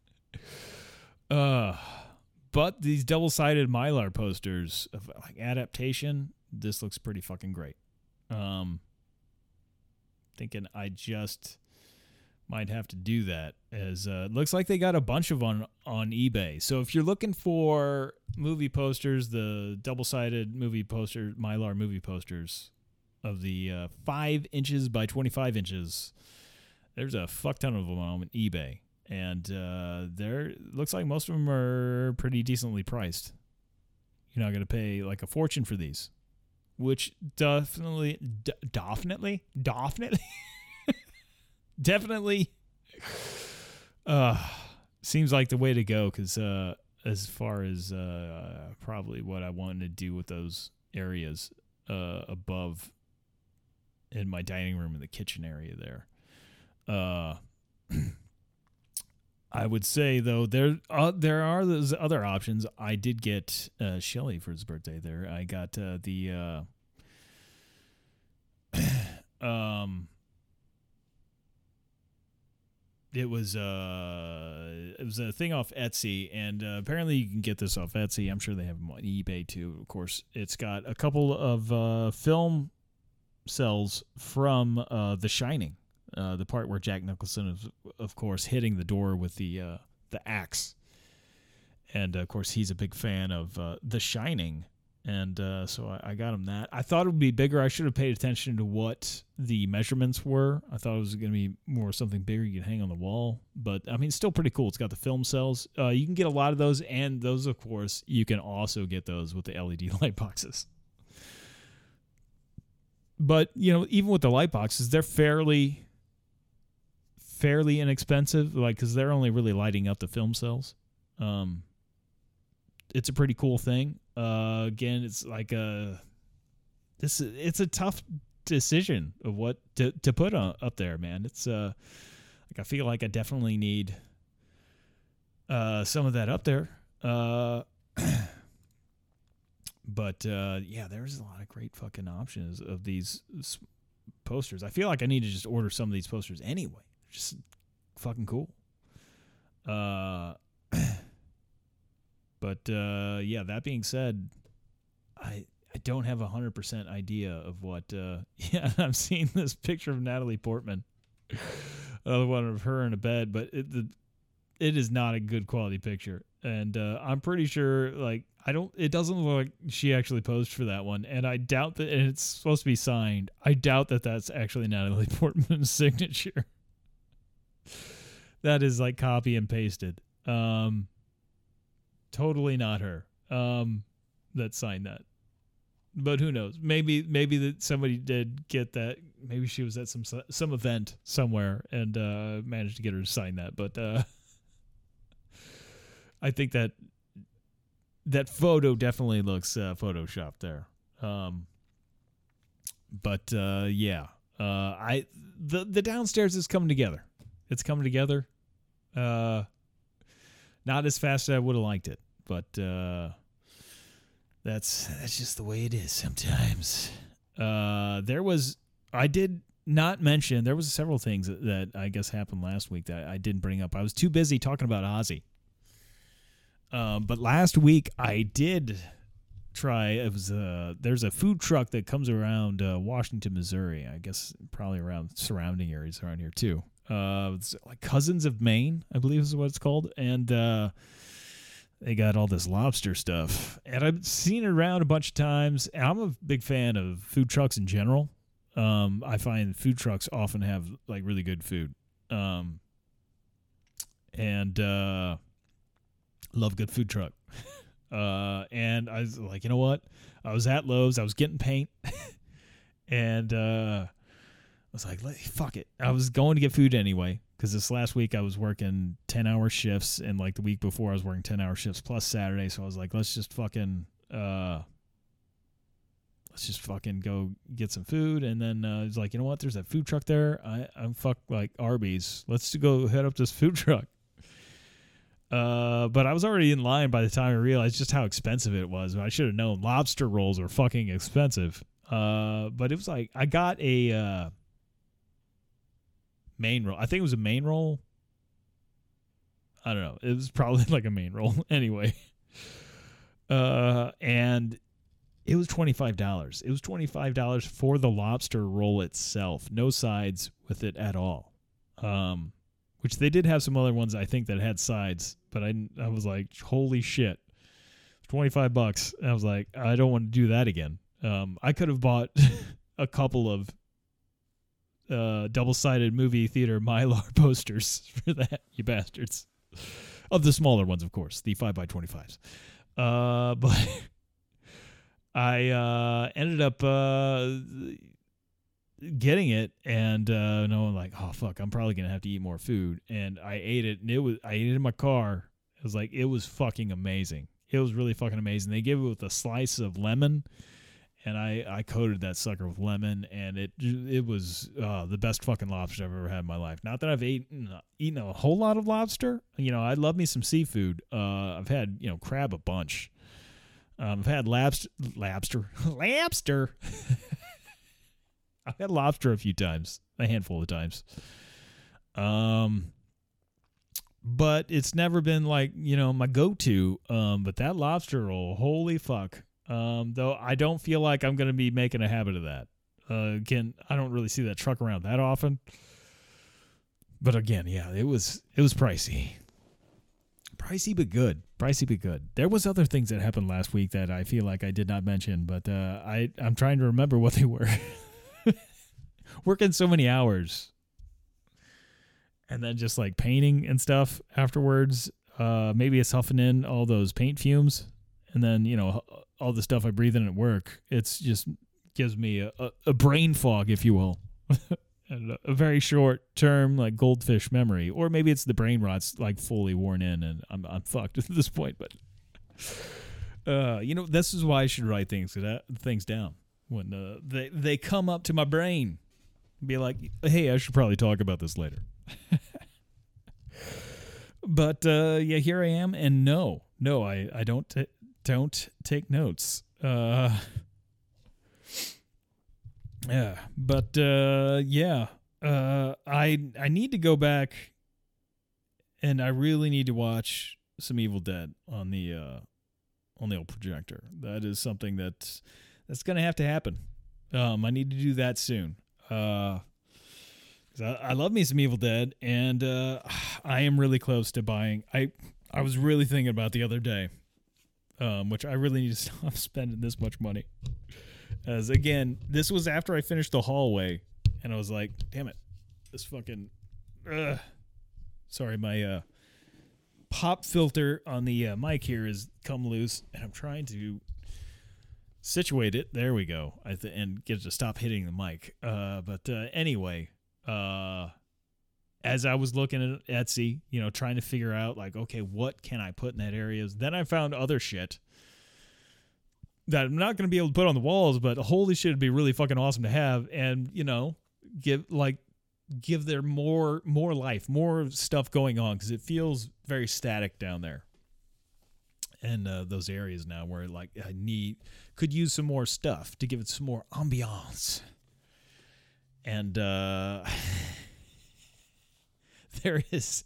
But these double-sided Mylar posters of like adaptation, this looks pretty fucking great. Thinking I just might have to do that, as it looks like they got a bunch of on eBay. So if you're looking for movie posters, the double-sided movie poster, Mylar movie posters of the 5 inches by 25 inches, there's a fuck ton of them on eBay. And there looks like most of them are pretty decently priced. You're not going to pay like a fortune for these, which definitely seems like the way to go, because as far as probably what I wanted to do with those areas above in my dining room and the kitchen area there. I would say, though, there are those other options. I did get Shelly for his birthday there. I got the it was a thing off Etsy, and apparently you can get this off Etsy. I'm sure they have them on eBay too. Of course, it's got a couple of film cells from The Shining. The part where Jack Nicholson is, of course, hitting the door with the axe. And, of course, he's a big fan of The Shining. And so I got him that. I thought it would be bigger. I should have paid attention to what the measurements were. I thought it was going to be more something bigger you could hang on the wall. But, I mean, it's still pretty cool. It's got the film cells. You can get a lot of those. And those, of course, you can also get those with the LED light boxes. But, even with the light boxes, they're fairly inexpensive, like, because they're only really lighting up the film cells. It's a pretty cool thing. Again, it's like it's a tough decision of what to put up there, man. It's like I feel like I definitely need some of that up there. But yeah, there's a lot of great fucking options of these posters. I feel like I need to just order some of these posters anyway. Just fucking cool. But yeah, that being said, I don't have 100% idea of what yeah, I'm seeing this picture of Natalie Portman. Another one of her in a bed, but it is not a good quality picture. And I'm pretty sure, like, it doesn't look like she actually posed for that one, and I doubt that, and it's supposed to be signed. I doubt that that's actually Natalie Portman's signature. That is like copy and pasted. Totally not her. That signed that. But who knows? Maybe that somebody did get that. Maybe she was at some event somewhere and managed to get her to sign that. But I think that photo definitely looks photoshopped there. But yeah, the downstairs is coming together. It's coming together. Not as fast as I would have liked it, but that's just the way it is sometimes. I did not mention, there was several things that I guess happened last week that I didn't bring up. I was too busy talking about Ozzy. But last week I did try. It was there's a food truck that comes around Washington, Missouri. I guess probably around surrounding areas around here too. It's like Cousins of Maine, I believe is what it's called, and they got all this lobster stuff. And I've seen it around a bunch of times. And I'm a big fan of food trucks in general. I find food trucks often have like really good food, and love good food truck. And I was like, you know what? I was at Lowe's. I was getting paint, and I was like, fuck it. I was going to get food anyway because this last week I was working 10-hour shifts, and like the week before I was working 10-hour shifts plus Saturday. So I was like, let's just fucking go get some food. And then it's like, you know what? There's that food truck there. I'm fucked like Arby's. Let's go head up to this food truck. But I was already in line by the time I realized just how expensive it was. I should have known lobster rolls are fucking expensive. But it was like I got a main roll. I think it was a main roll. I don't know. It was probably like a main roll anyway. And it was $25. It was $25 for the lobster roll itself. No sides with it at all. Which they did have some other ones I think that had sides, but I was like, holy shit. $25. And I was like, I don't want to do that again. I could have bought a couple of double-sided movie theater Mylar posters for that, you bastards. Of the smaller ones, of course, the 5x25s. But I ended up getting it and knowing like, oh fuck, I'm probably gonna have to eat more food. And I ate it, and I ate it in my car. It was like, it was fucking amazing. It was really fucking amazing. They gave it with a slice of lemon, and I coated that sucker with lemon, and it was the best fucking lobster I've ever had in my life. Not that I've eaten a whole lot of lobster. You know, I love me some seafood. I've had, you know, crab a bunch. I've had lobster. I've had lobster a few times, a handful of times. But it's never been like, you know, my go-to. But that lobster roll, holy fuck. Though I don't feel like I'm going to be making a habit of that. Again, I don't really see that truck around that often. But again, yeah, it was pricey. Pricey but good. Pricey but good. There was other things that happened last week that I feel like I did not mention, but I'm trying to remember what they were. Working so many hours. And then just like painting and stuff afterwards. Maybe it's huffing in all those paint fumes. And then, you know, all the stuff I breathe in at work. It's just gives me a brain fog, if you will. And a very short term, like goldfish memory. Or maybe it's the brain rot's like fully worn in and I'm fucked at this point. But, you know, this is why I should write things down. When they come up to my brain. Be like, hey, I should probably talk about this later. But yeah, here I am, and no, I don't take notes. Yeah, but yeah, I need to go back, and I really need to watch some Evil Dead on the old projector. That is something that's going to have to happen. I need to do that soon. 'Cause I love me some Evil Dead, and I am really close to buying. I was really thinking about the other day, which I really need to stop spending this much money. As again, this was after I finished The Hallway, and I was like, damn it, this fucking. Sorry, my pop filter on the mic here has come loose, and I'm trying to situate it. There we go. And get it to stop hitting the mic. But anyway, as I was looking at Etsy, you know, trying to figure out like, okay, what can I put in that area? Then I found other shit that I'm not going to be able to put on the walls, but holy shit, it'd be really fucking awesome to have. And, you know, give there more life, more stuff going on. 'Cause it feels very static down there. And those areas now where like I could use some more stuff to give it some more ambiance. And there is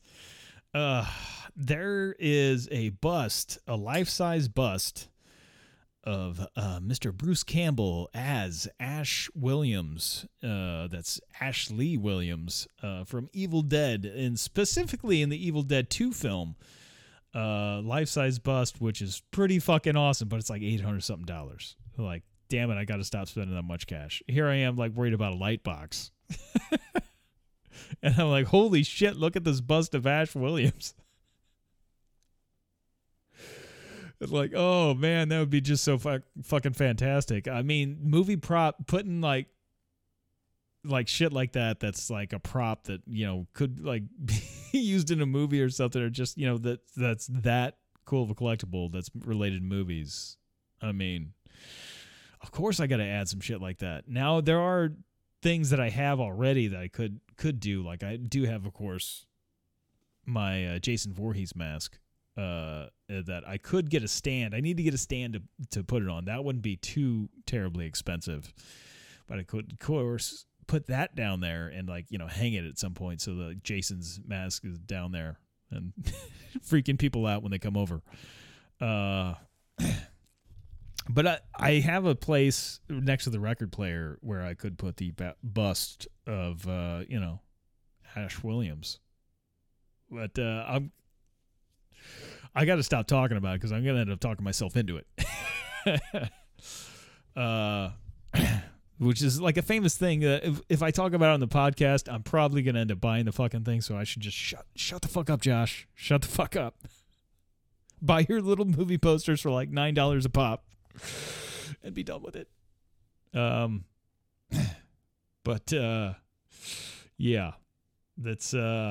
a bust, a life-size bust of Mr. Bruce Campbell as Ash Williams. That's Ashley Williams from Evil Dead, and specifically in the Evil Dead 2 film. Life-size bust, which is pretty fucking awesome, but it's like $800-something. Like, damn it, I got to stop spending that much cash. Here I am, like, worried about a light box. And I'm like, holy shit, look at this bust of Ash Williams. It's like, oh, man, that would be just so fucking fantastic. I mean, movie prop, putting, like, like shit like that. That's like a prop that could like be used in a movie or something, or just that's that cool of a collectible that's related to movies. I mean, of course I got to add some shit like that. Now there are things that I have already that I could do. Like I do have, of course, my Jason Voorhees mask that I could get a stand. I need to get a stand to put it on. That wouldn't be too terribly expensive, but I could, of course, put that down there and hang it at some point so the Jason's mask is down there and freaking people out when they come over. But I have a place next to the record player where I could put the bust of Ash Williams. But I got to stop talking about it because I'm going to end up talking myself into it. Which is like a famous thing. If I talk about it on the podcast, I'm probably going to end up buying the fucking thing. So I should just shut the fuck up, Josh. Shut the fuck up. Buy your little movie posters for like $9 a pop and be done with it. But yeah, that's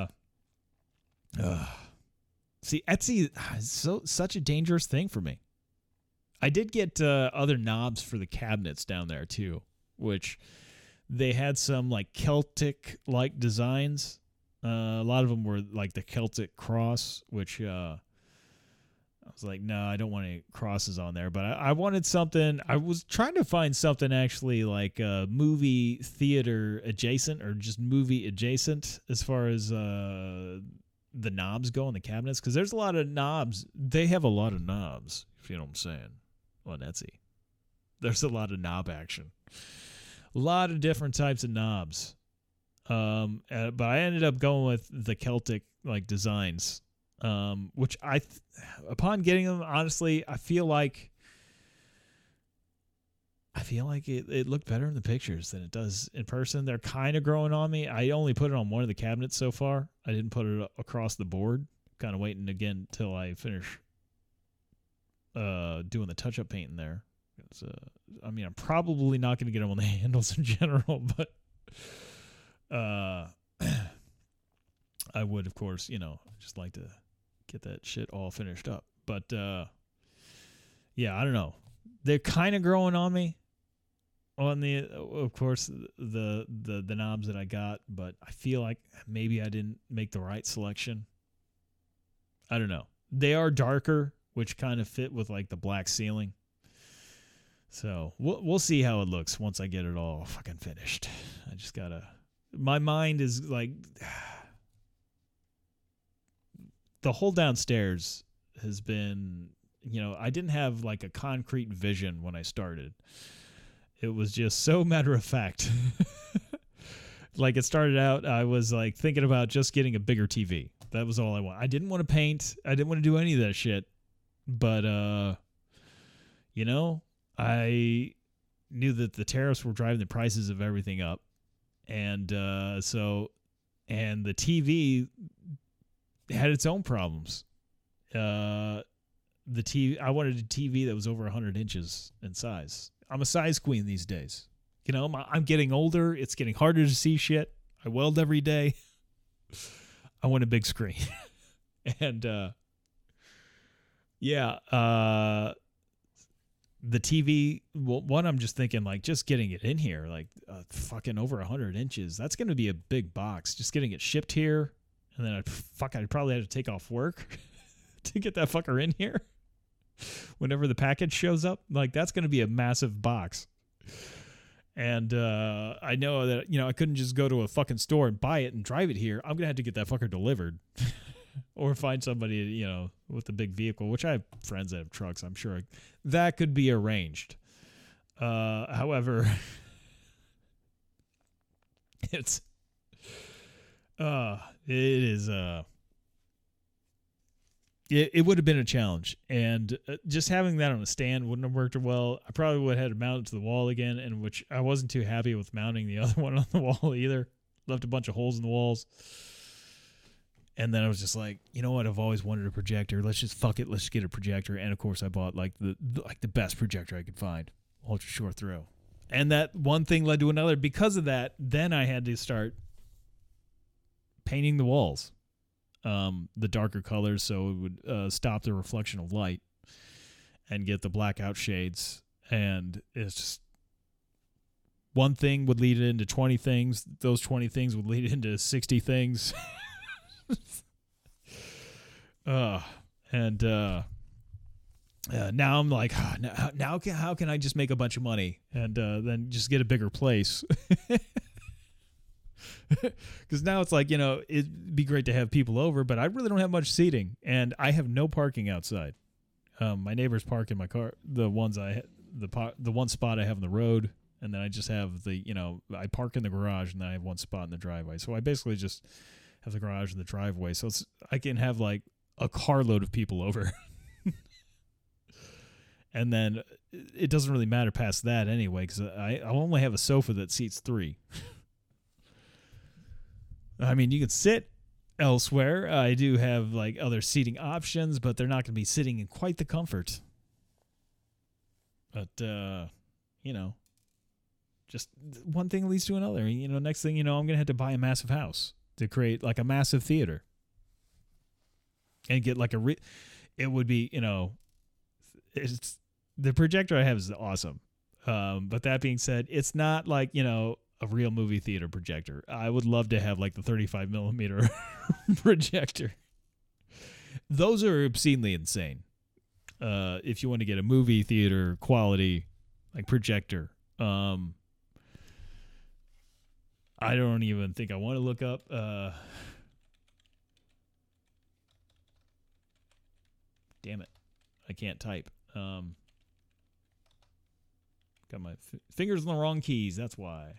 see, Etsy is such a dangerous thing for me. I did get other knobs for the cabinets down there too, which they had some like Celtic like designs. A lot of them were like the Celtic cross, which I was like, no, I don't want any crosses on there. But I wanted something. I was trying to find something actually like movie theater adjacent or just movie adjacent as far as the knobs go on the cabinets. Because there's a lot of knobs. They have a lot of knobs, if you know what I'm saying, on Etsy. There's a lot of knob action. A lot of different types of knobs. But I ended up going with the Celtic like designs. Which upon getting them, honestly, I feel like it looked better in the pictures than it does in person. They're kind of growing on me. I only put it on one of the cabinets so far. I didn't put it across the board. Kind of waiting again till I finish doing the touch-up paint in there. I mean, I'm probably not going to get them on the handles in general, but I would, of course, just like to get that shit all finished up. But yeah, I don't know. They're kind of growing on me on the, of course, the knobs that I got, but I feel like maybe I didn't make the right selection. I don't know. They are darker, which kind of fit with like the black ceiling. So we'll see how it looks once I get it all fucking finished. I just gotta. My mind is like. The whole downstairs has been, I didn't have like a concrete vision when I started. It was just so matter of fact. Like it started out, I was like thinking about just getting a bigger TV. That was all I want. I didn't want to paint. I didn't want to do any of that shit. But, I knew that the tariffs were driving the prices of everything up. And and the TV had its own problems. I wanted a TV that was over 100 inches in size. I'm a size queen these days. I'm getting older. It's getting harder to see shit. I weld every day. I want a big screen. And the TV, one, I'm just thinking like just getting it in here, like fucking over 100 inches. That's going to be a big box. Just getting it shipped here. And then I'd probably have to take off work to get that fucker in here whenever the package shows up. Like, that's going to be a massive box. And I know that, I couldn't just go to a fucking store and buy it and drive it here. I'm going to have to get that fucker delivered or find somebody, with a big vehicle, which I have friends that have trucks. I'm sure that could be arranged. However, it is it would have been a challenge, and just having that on a stand wouldn't have worked well. I probably would have had to mount it to the wall again, and which I wasn't too happy with mounting the other one on the wall either. Left a bunch of holes in the walls, and then I was just like, you know what? I've always wanted a projector. Let's just fuck it. Let's get a projector. And of course, I bought like the best projector I could find, ultra short throw, And that one thing led to another. Because of that, then I had to start painting the walls, the darker colors, so it would stop the reflection of light and get the blackout shades. And it's just one thing would lead into 20 things. Those 20 things would lead into 60 things. Now I'm like, now how can I just make a bunch of money and then just get a bigger place? Because now it's like, it'd be great to have people over, but I really don't have much seating, and I have no parking outside. My neighbors park in my car, the one spot I have on the road, and then I just have I park in the garage, and then I have one spot in the driveway. So I basically just have the garage and the driveway, so I can have like a carload of people over. And then it doesn't really matter past that anyway, because I only have a sofa that seats 3. I mean, you can sit elsewhere. I do have like other seating options, but they're not going to be sitting in quite the comfort. But, just one thing leads to another. Next thing you know, I'm going to have to buy a massive house to create like a massive theater. And get like it would be, it's the projector I have is awesome. But that being said, it's not like, a real movie theater projector. I would love to have like the 35 millimeter projector. Those are obscenely insane. If you want to get a movie theater quality like projector, I don't even think I want to look up, damn it. I can't type. Got my fingers on the wrong keys. That's why.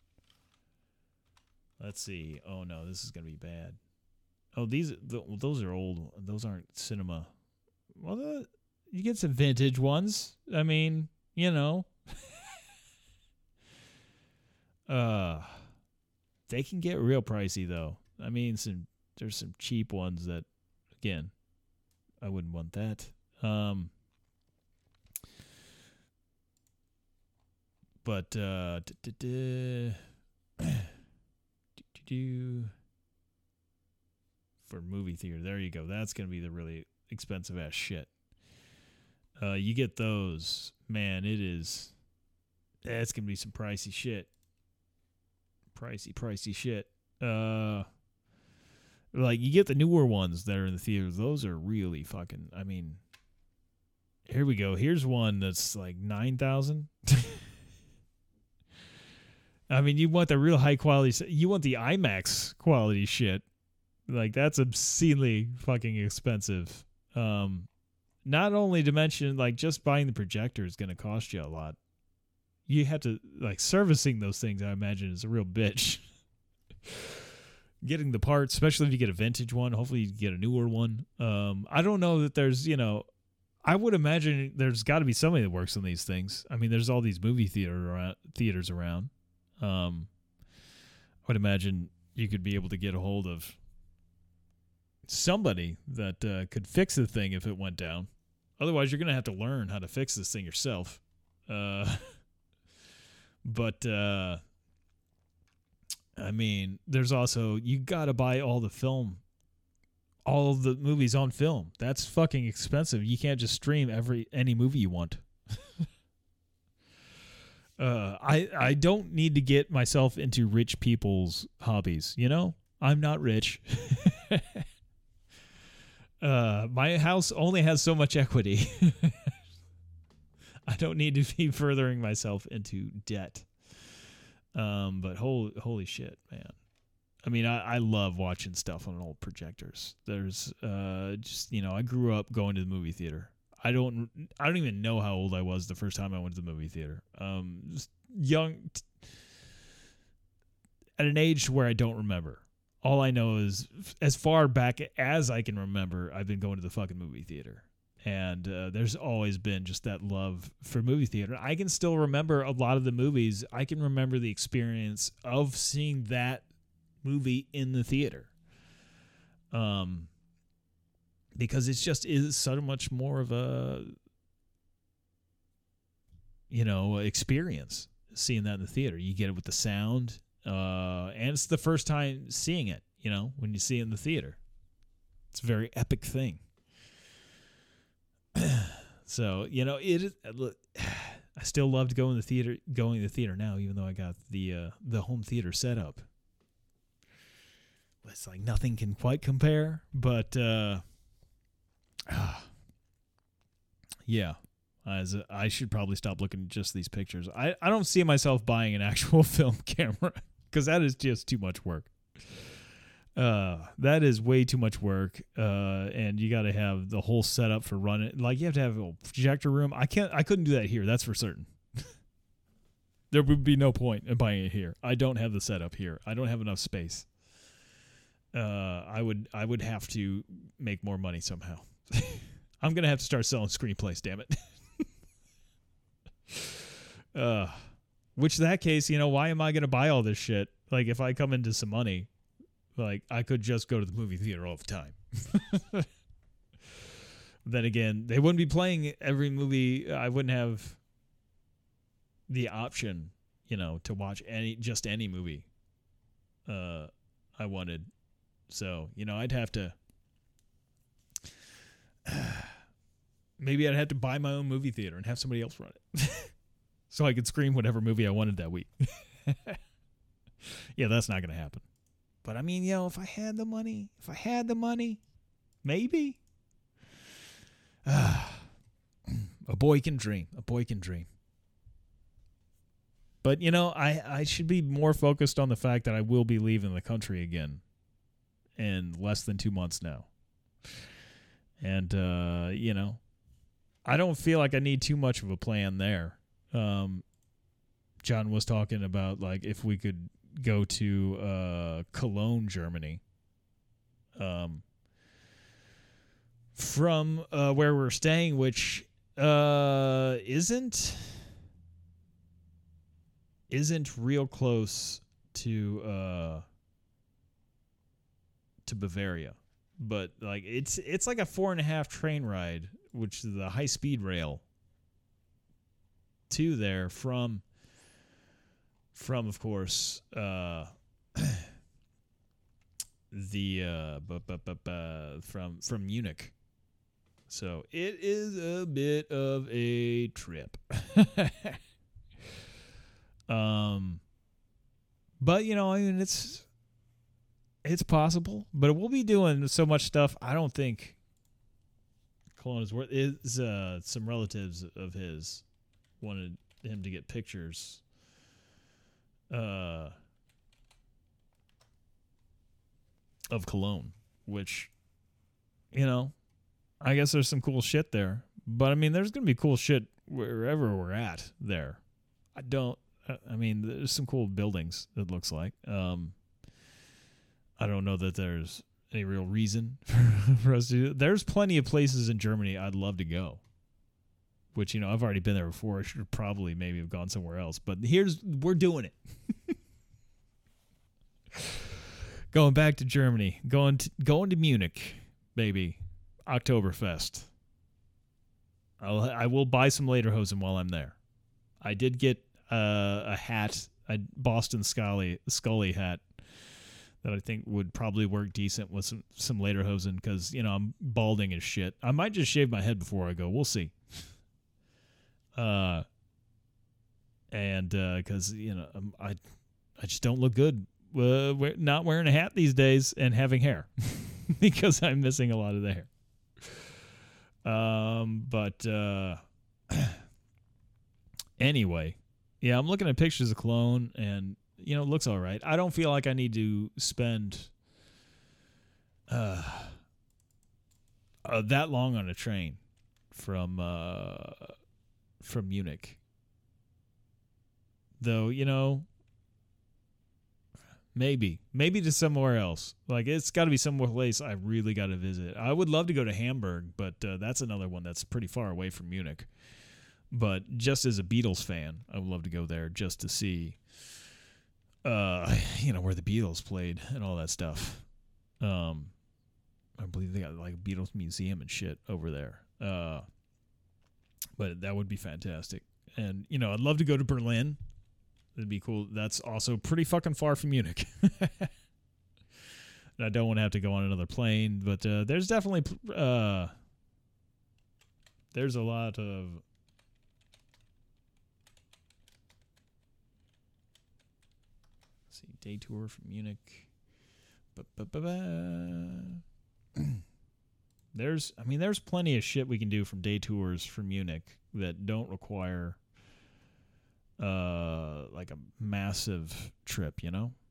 Let's see. Oh, no. This is going to be bad. Oh, those are old. Those aren't cinema. Well, you get some vintage ones. I mean, they can get real pricey, though. I mean, there's some cheap ones that, again, I wouldn't want that. But for movie theater, there you go. That's gonna be the really expensive ass shit. You get those, man. That's gonna be some pricey shit. Pricey shit. Like you get the newer ones that are in the theaters. Those are really fucking. I mean, here we go. Here's one that's like 9,000. I mean, you want the real high quality. You want the IMAX quality shit. Like that's obscenely fucking expensive. Not only to mention, like just buying the projector is going to cost you a lot. You have to like servicing those things. I imagine is a real bitch. Getting the parts, especially if you get a vintage one. Hopefully, you get a newer one. I don't know that there's, I would imagine there's got to be somebody that works on these things. I mean, there's all these movie theaters around. I would imagine you could be able to get a hold of somebody that could fix the thing if it went down. Otherwise, you're going to have to learn how to fix this thing yourself. But I mean, there's also, you got to buy all the movies on film. That's fucking expensive. You can't just stream any movie you want. I don't need to get myself into rich people's hobbies, I'm not rich. My house only has so much equity. I don't need to be furthering myself into debt. But holy shit, man. I mean, I love watching stuff on old projectors. There's I grew up going to the movie theater. I don't even know how old I was the first time I went to the movie theater. Just young, at an age where I don't remember. All I know is, as far back as I can remember, I've been going to the fucking movie theater. And there's always been just that love for movie theater. I can still remember a lot of the movies. I can remember the experience of seeing that movie in the theater. Because it's just is so much more of a, experience. seeing that in the theater. You get it with the sound, and it's the first time seeing it, when you see it in the theater. It's a very epic thing. So, it is, I still love to go in the theater, going to the theater now, even though I got the home theater set up. It's like nothing can quite compare, but yeah, I should probably stop looking at just these pictures. I don't see myself buying an actual film camera because that is just too much work. That is way too much work, and you got to have the whole setup for running. Like, you have to have a projector room. I couldn't do that here. That's for certain. There would be no point in buying it here. I don't have the setup here. I don't have enough space. I would have to make more money somehow. I'm gonna have to start selling screenplays. Damn it. Which in that case, why am I gonna buy all this shit? Like, if I come into some money, like, I could just go to the movie theater all the time. Then again, they wouldn't be playing every movie. I wouldn't have the option, to watch any movie I wanted. So, I'd have to maybe I'd have to buy my own movie theater and have somebody else run it. So I could screen whatever movie I wanted that week. Yeah, that's not going to happen. But I mean, if I had the money, maybe. A boy can dream. But, I should be more focused on the fact that I will be leaving the country again in less than 2 months now. And, I don't feel like I need too much of a plan there. John was talking about, like, if we could go to Cologne, Germany, from where we're staying, which isn't real close to Bavaria, but like it's like a 4.5 train ride, which is the high speed rail to there from of course from Munich. So it is a bit of a trip. But it's possible, but we'll be doing so much stuff. I don't think Cologne is worth. Some relatives of his wanted him to get pictures of Cologne, which, I guess there's some cool shit there. But I mean, there's gonna be cool shit wherever we're at there. There's some cool buildings, it looks like. I don't know that there's any real reason for us to do it. There's plenty of places in Germany I'd love to go, which, I've already been there before. I should probably maybe have gone somewhere else, but we're doing it. Going back to Germany, going to Munich, baby, Oktoberfest. I will buy some Lederhosen while I'm there. I did get a hat, a Boston Scully hat, that I think would probably work decent with some Lederhosen, because I'm balding as shit. I might just shave my head before I go. We'll see. And because I just don't look good not wearing a hat these days and having hair, because I'm missing a lot of the hair. But anyway, yeah, I'm looking at pictures of Cologne, and it looks all right. I don't feel like I need to spend that long on a train from Munich. Though, maybe to somewhere else. Like, it's got to be somewhere place I really got to visit. I would love to go to Hamburg, but that's another one that's pretty far away from Munich. But just as a Beatles fan, I would love to go there just to see where the Beatles played and all that stuff. I believe they got like a Beatles museum and shit over there. But that would be fantastic. And, I'd love to go to Berlin. It'd be cool. That's also pretty fucking far from Munich. And I don't want to have to go on another plane, but there's definitely there's a lot of day tour from Munich. There's plenty of shit we can do from day tours from Munich that don't require like a massive trip, you know?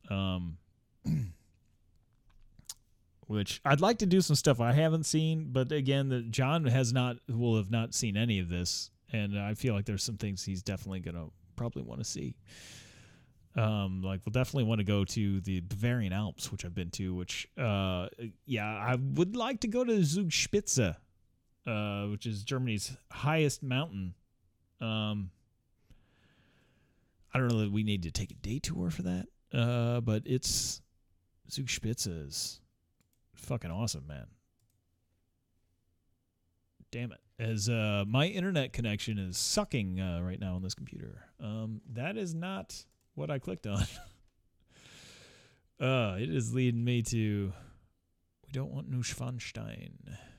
Which I'd like to do some stuff I haven't seen, but again, John will have not seen any of this, and I feel like there's some things he's definitely gonna probably want to see. Like we'll definitely want to go to the Bavarian Alps, which I've been to, which I would like to go to Zugspitze, which is Germany's highest mountain. I don't know that we need to take a day tour for that, but it's Zugspitze is fucking awesome, man. Damn it. As my internet connection is sucking right now on this computer. That is not what I clicked on. It is leading me to... We don't want Neuschwanstein.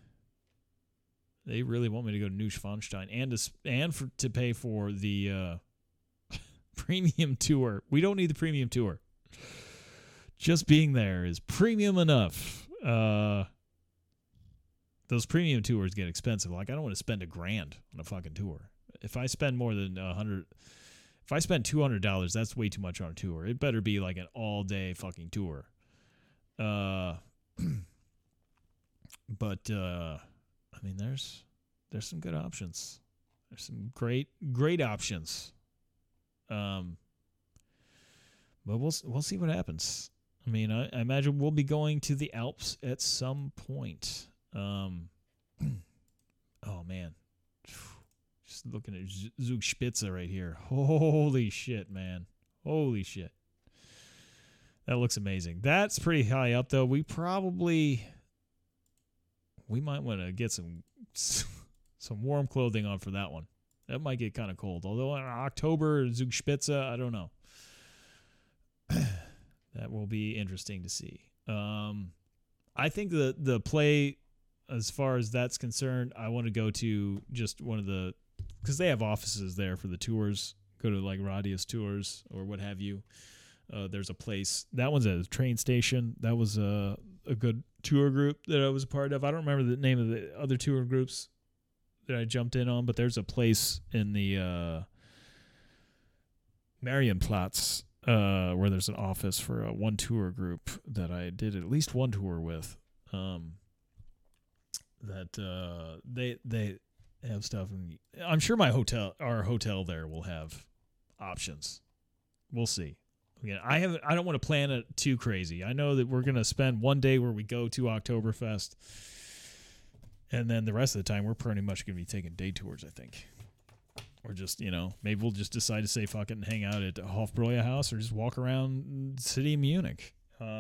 They really want me to go to Neuschwanstein and to pay for the premium tour. We don't need the premium tour. Just being there is premium enough. Those premium tours get expensive. Like, I don't want to spend $1,000 on a fucking tour. If I spend more than $100, if I spend $200, that's way too much on a tour. It better be like an all-day fucking tour. But I mean, there's some good options. There's some great options. But we'll see what happens. I mean, I imagine we'll be going to the Alps at some point. Oh man, just looking at Zugspitze right here. Holy shit, man! Holy shit, that looks amazing. That's pretty high up, though. We might want to get some warm clothing on for that one. That might get kind of cold. Although in October, Zugspitze, I don't know. That will be interesting to see. I think the play, as far as that's concerned, I want to go to just one of the, because they have offices there for the tours. Go to like Radius Tours or what have you. There's a place. That one's at a train station. That was a good tour group that I was a part of. I don't remember the name of the other tour groups that I jumped in on, but there's a place in the Marienplatz where there's an office for one tour group that I did at least one tour with. That they have stuff, and I'm sure our hotel there will have options. We'll see. Again, I don't want to plan it too crazy. I know that we're gonna spend one day where we go to Oktoberfest, and then the rest of the time we're pretty much gonna be taking day tours, I think. Or just, maybe we'll just decide to say fuck it and hang out at Hofbräu House or just walk around the city of Munich.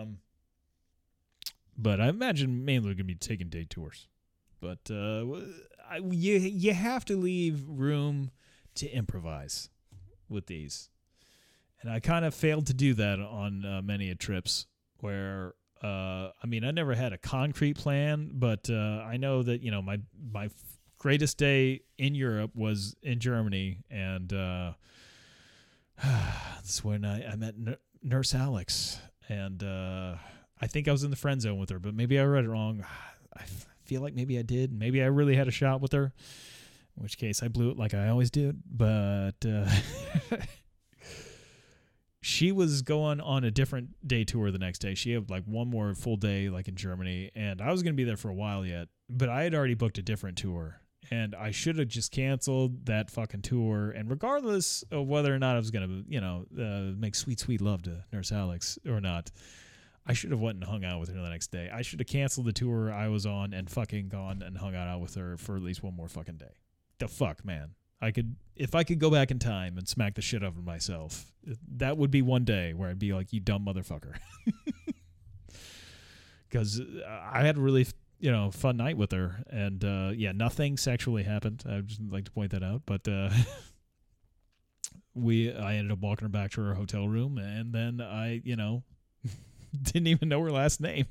But I imagine mainly we're going to be taking day tours. But you have to leave room to improvise with these. And I kind of failed to do that on many trips where, I never had a concrete plan, but I know that, my greatest day in Europe was in Germany, and that's when I met Nurse Alex, and I think I was in the friend zone with her, but maybe I read it wrong. I feel like maybe I did. Maybe I really had a shot with her, in which case I blew it like I always did, but she was going on a different day tour the next day. She had like one more full day like in Germany, and I was going to be there for a while yet, but I had already booked a different tour. And I should have just canceled that fucking tour. And regardless of whether or not I was going to, make sweet, sweet love to Nurse Alex or not, I should have went and hung out with her the next day. I should have canceled the tour I was on and fucking gone and hung out with her for at least one more fucking day. The fuck, man. If I could go back in time and smack the shit out of myself, that would be one day where I'd be like, you dumb motherfucker. Because I had a really... fun night with her, and nothing sexually happened. I would just like to point that out, but I ended up walking her back to her hotel room, and then I, didn't even know her last name.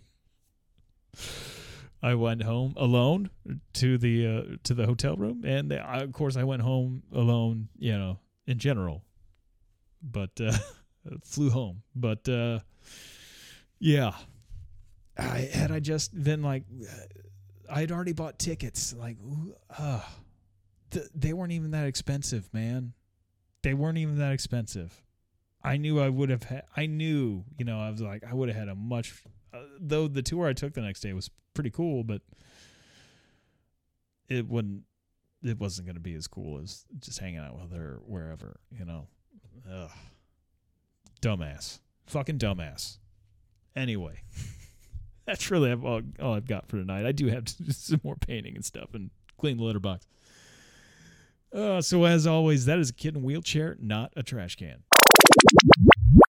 I went home alone to the hotel room, and of course I went home alone, in general. But flew home. But yeah, I just then I had already bought tickets. They weren't even that expensive, man. They weren't even that expensive. I knew I would have had. I knew, I was like, I would have had a much. Though the tour I took the next day was pretty cool, but it wasn't going to be as cool as just hanging out with her wherever, Ugh. Dumbass. Fucking dumbass. Anyway, that's really all I've got for tonight. I do have some more painting and stuff and clean the litter box. So as always, that is a kid in a wheelchair, not a trash can.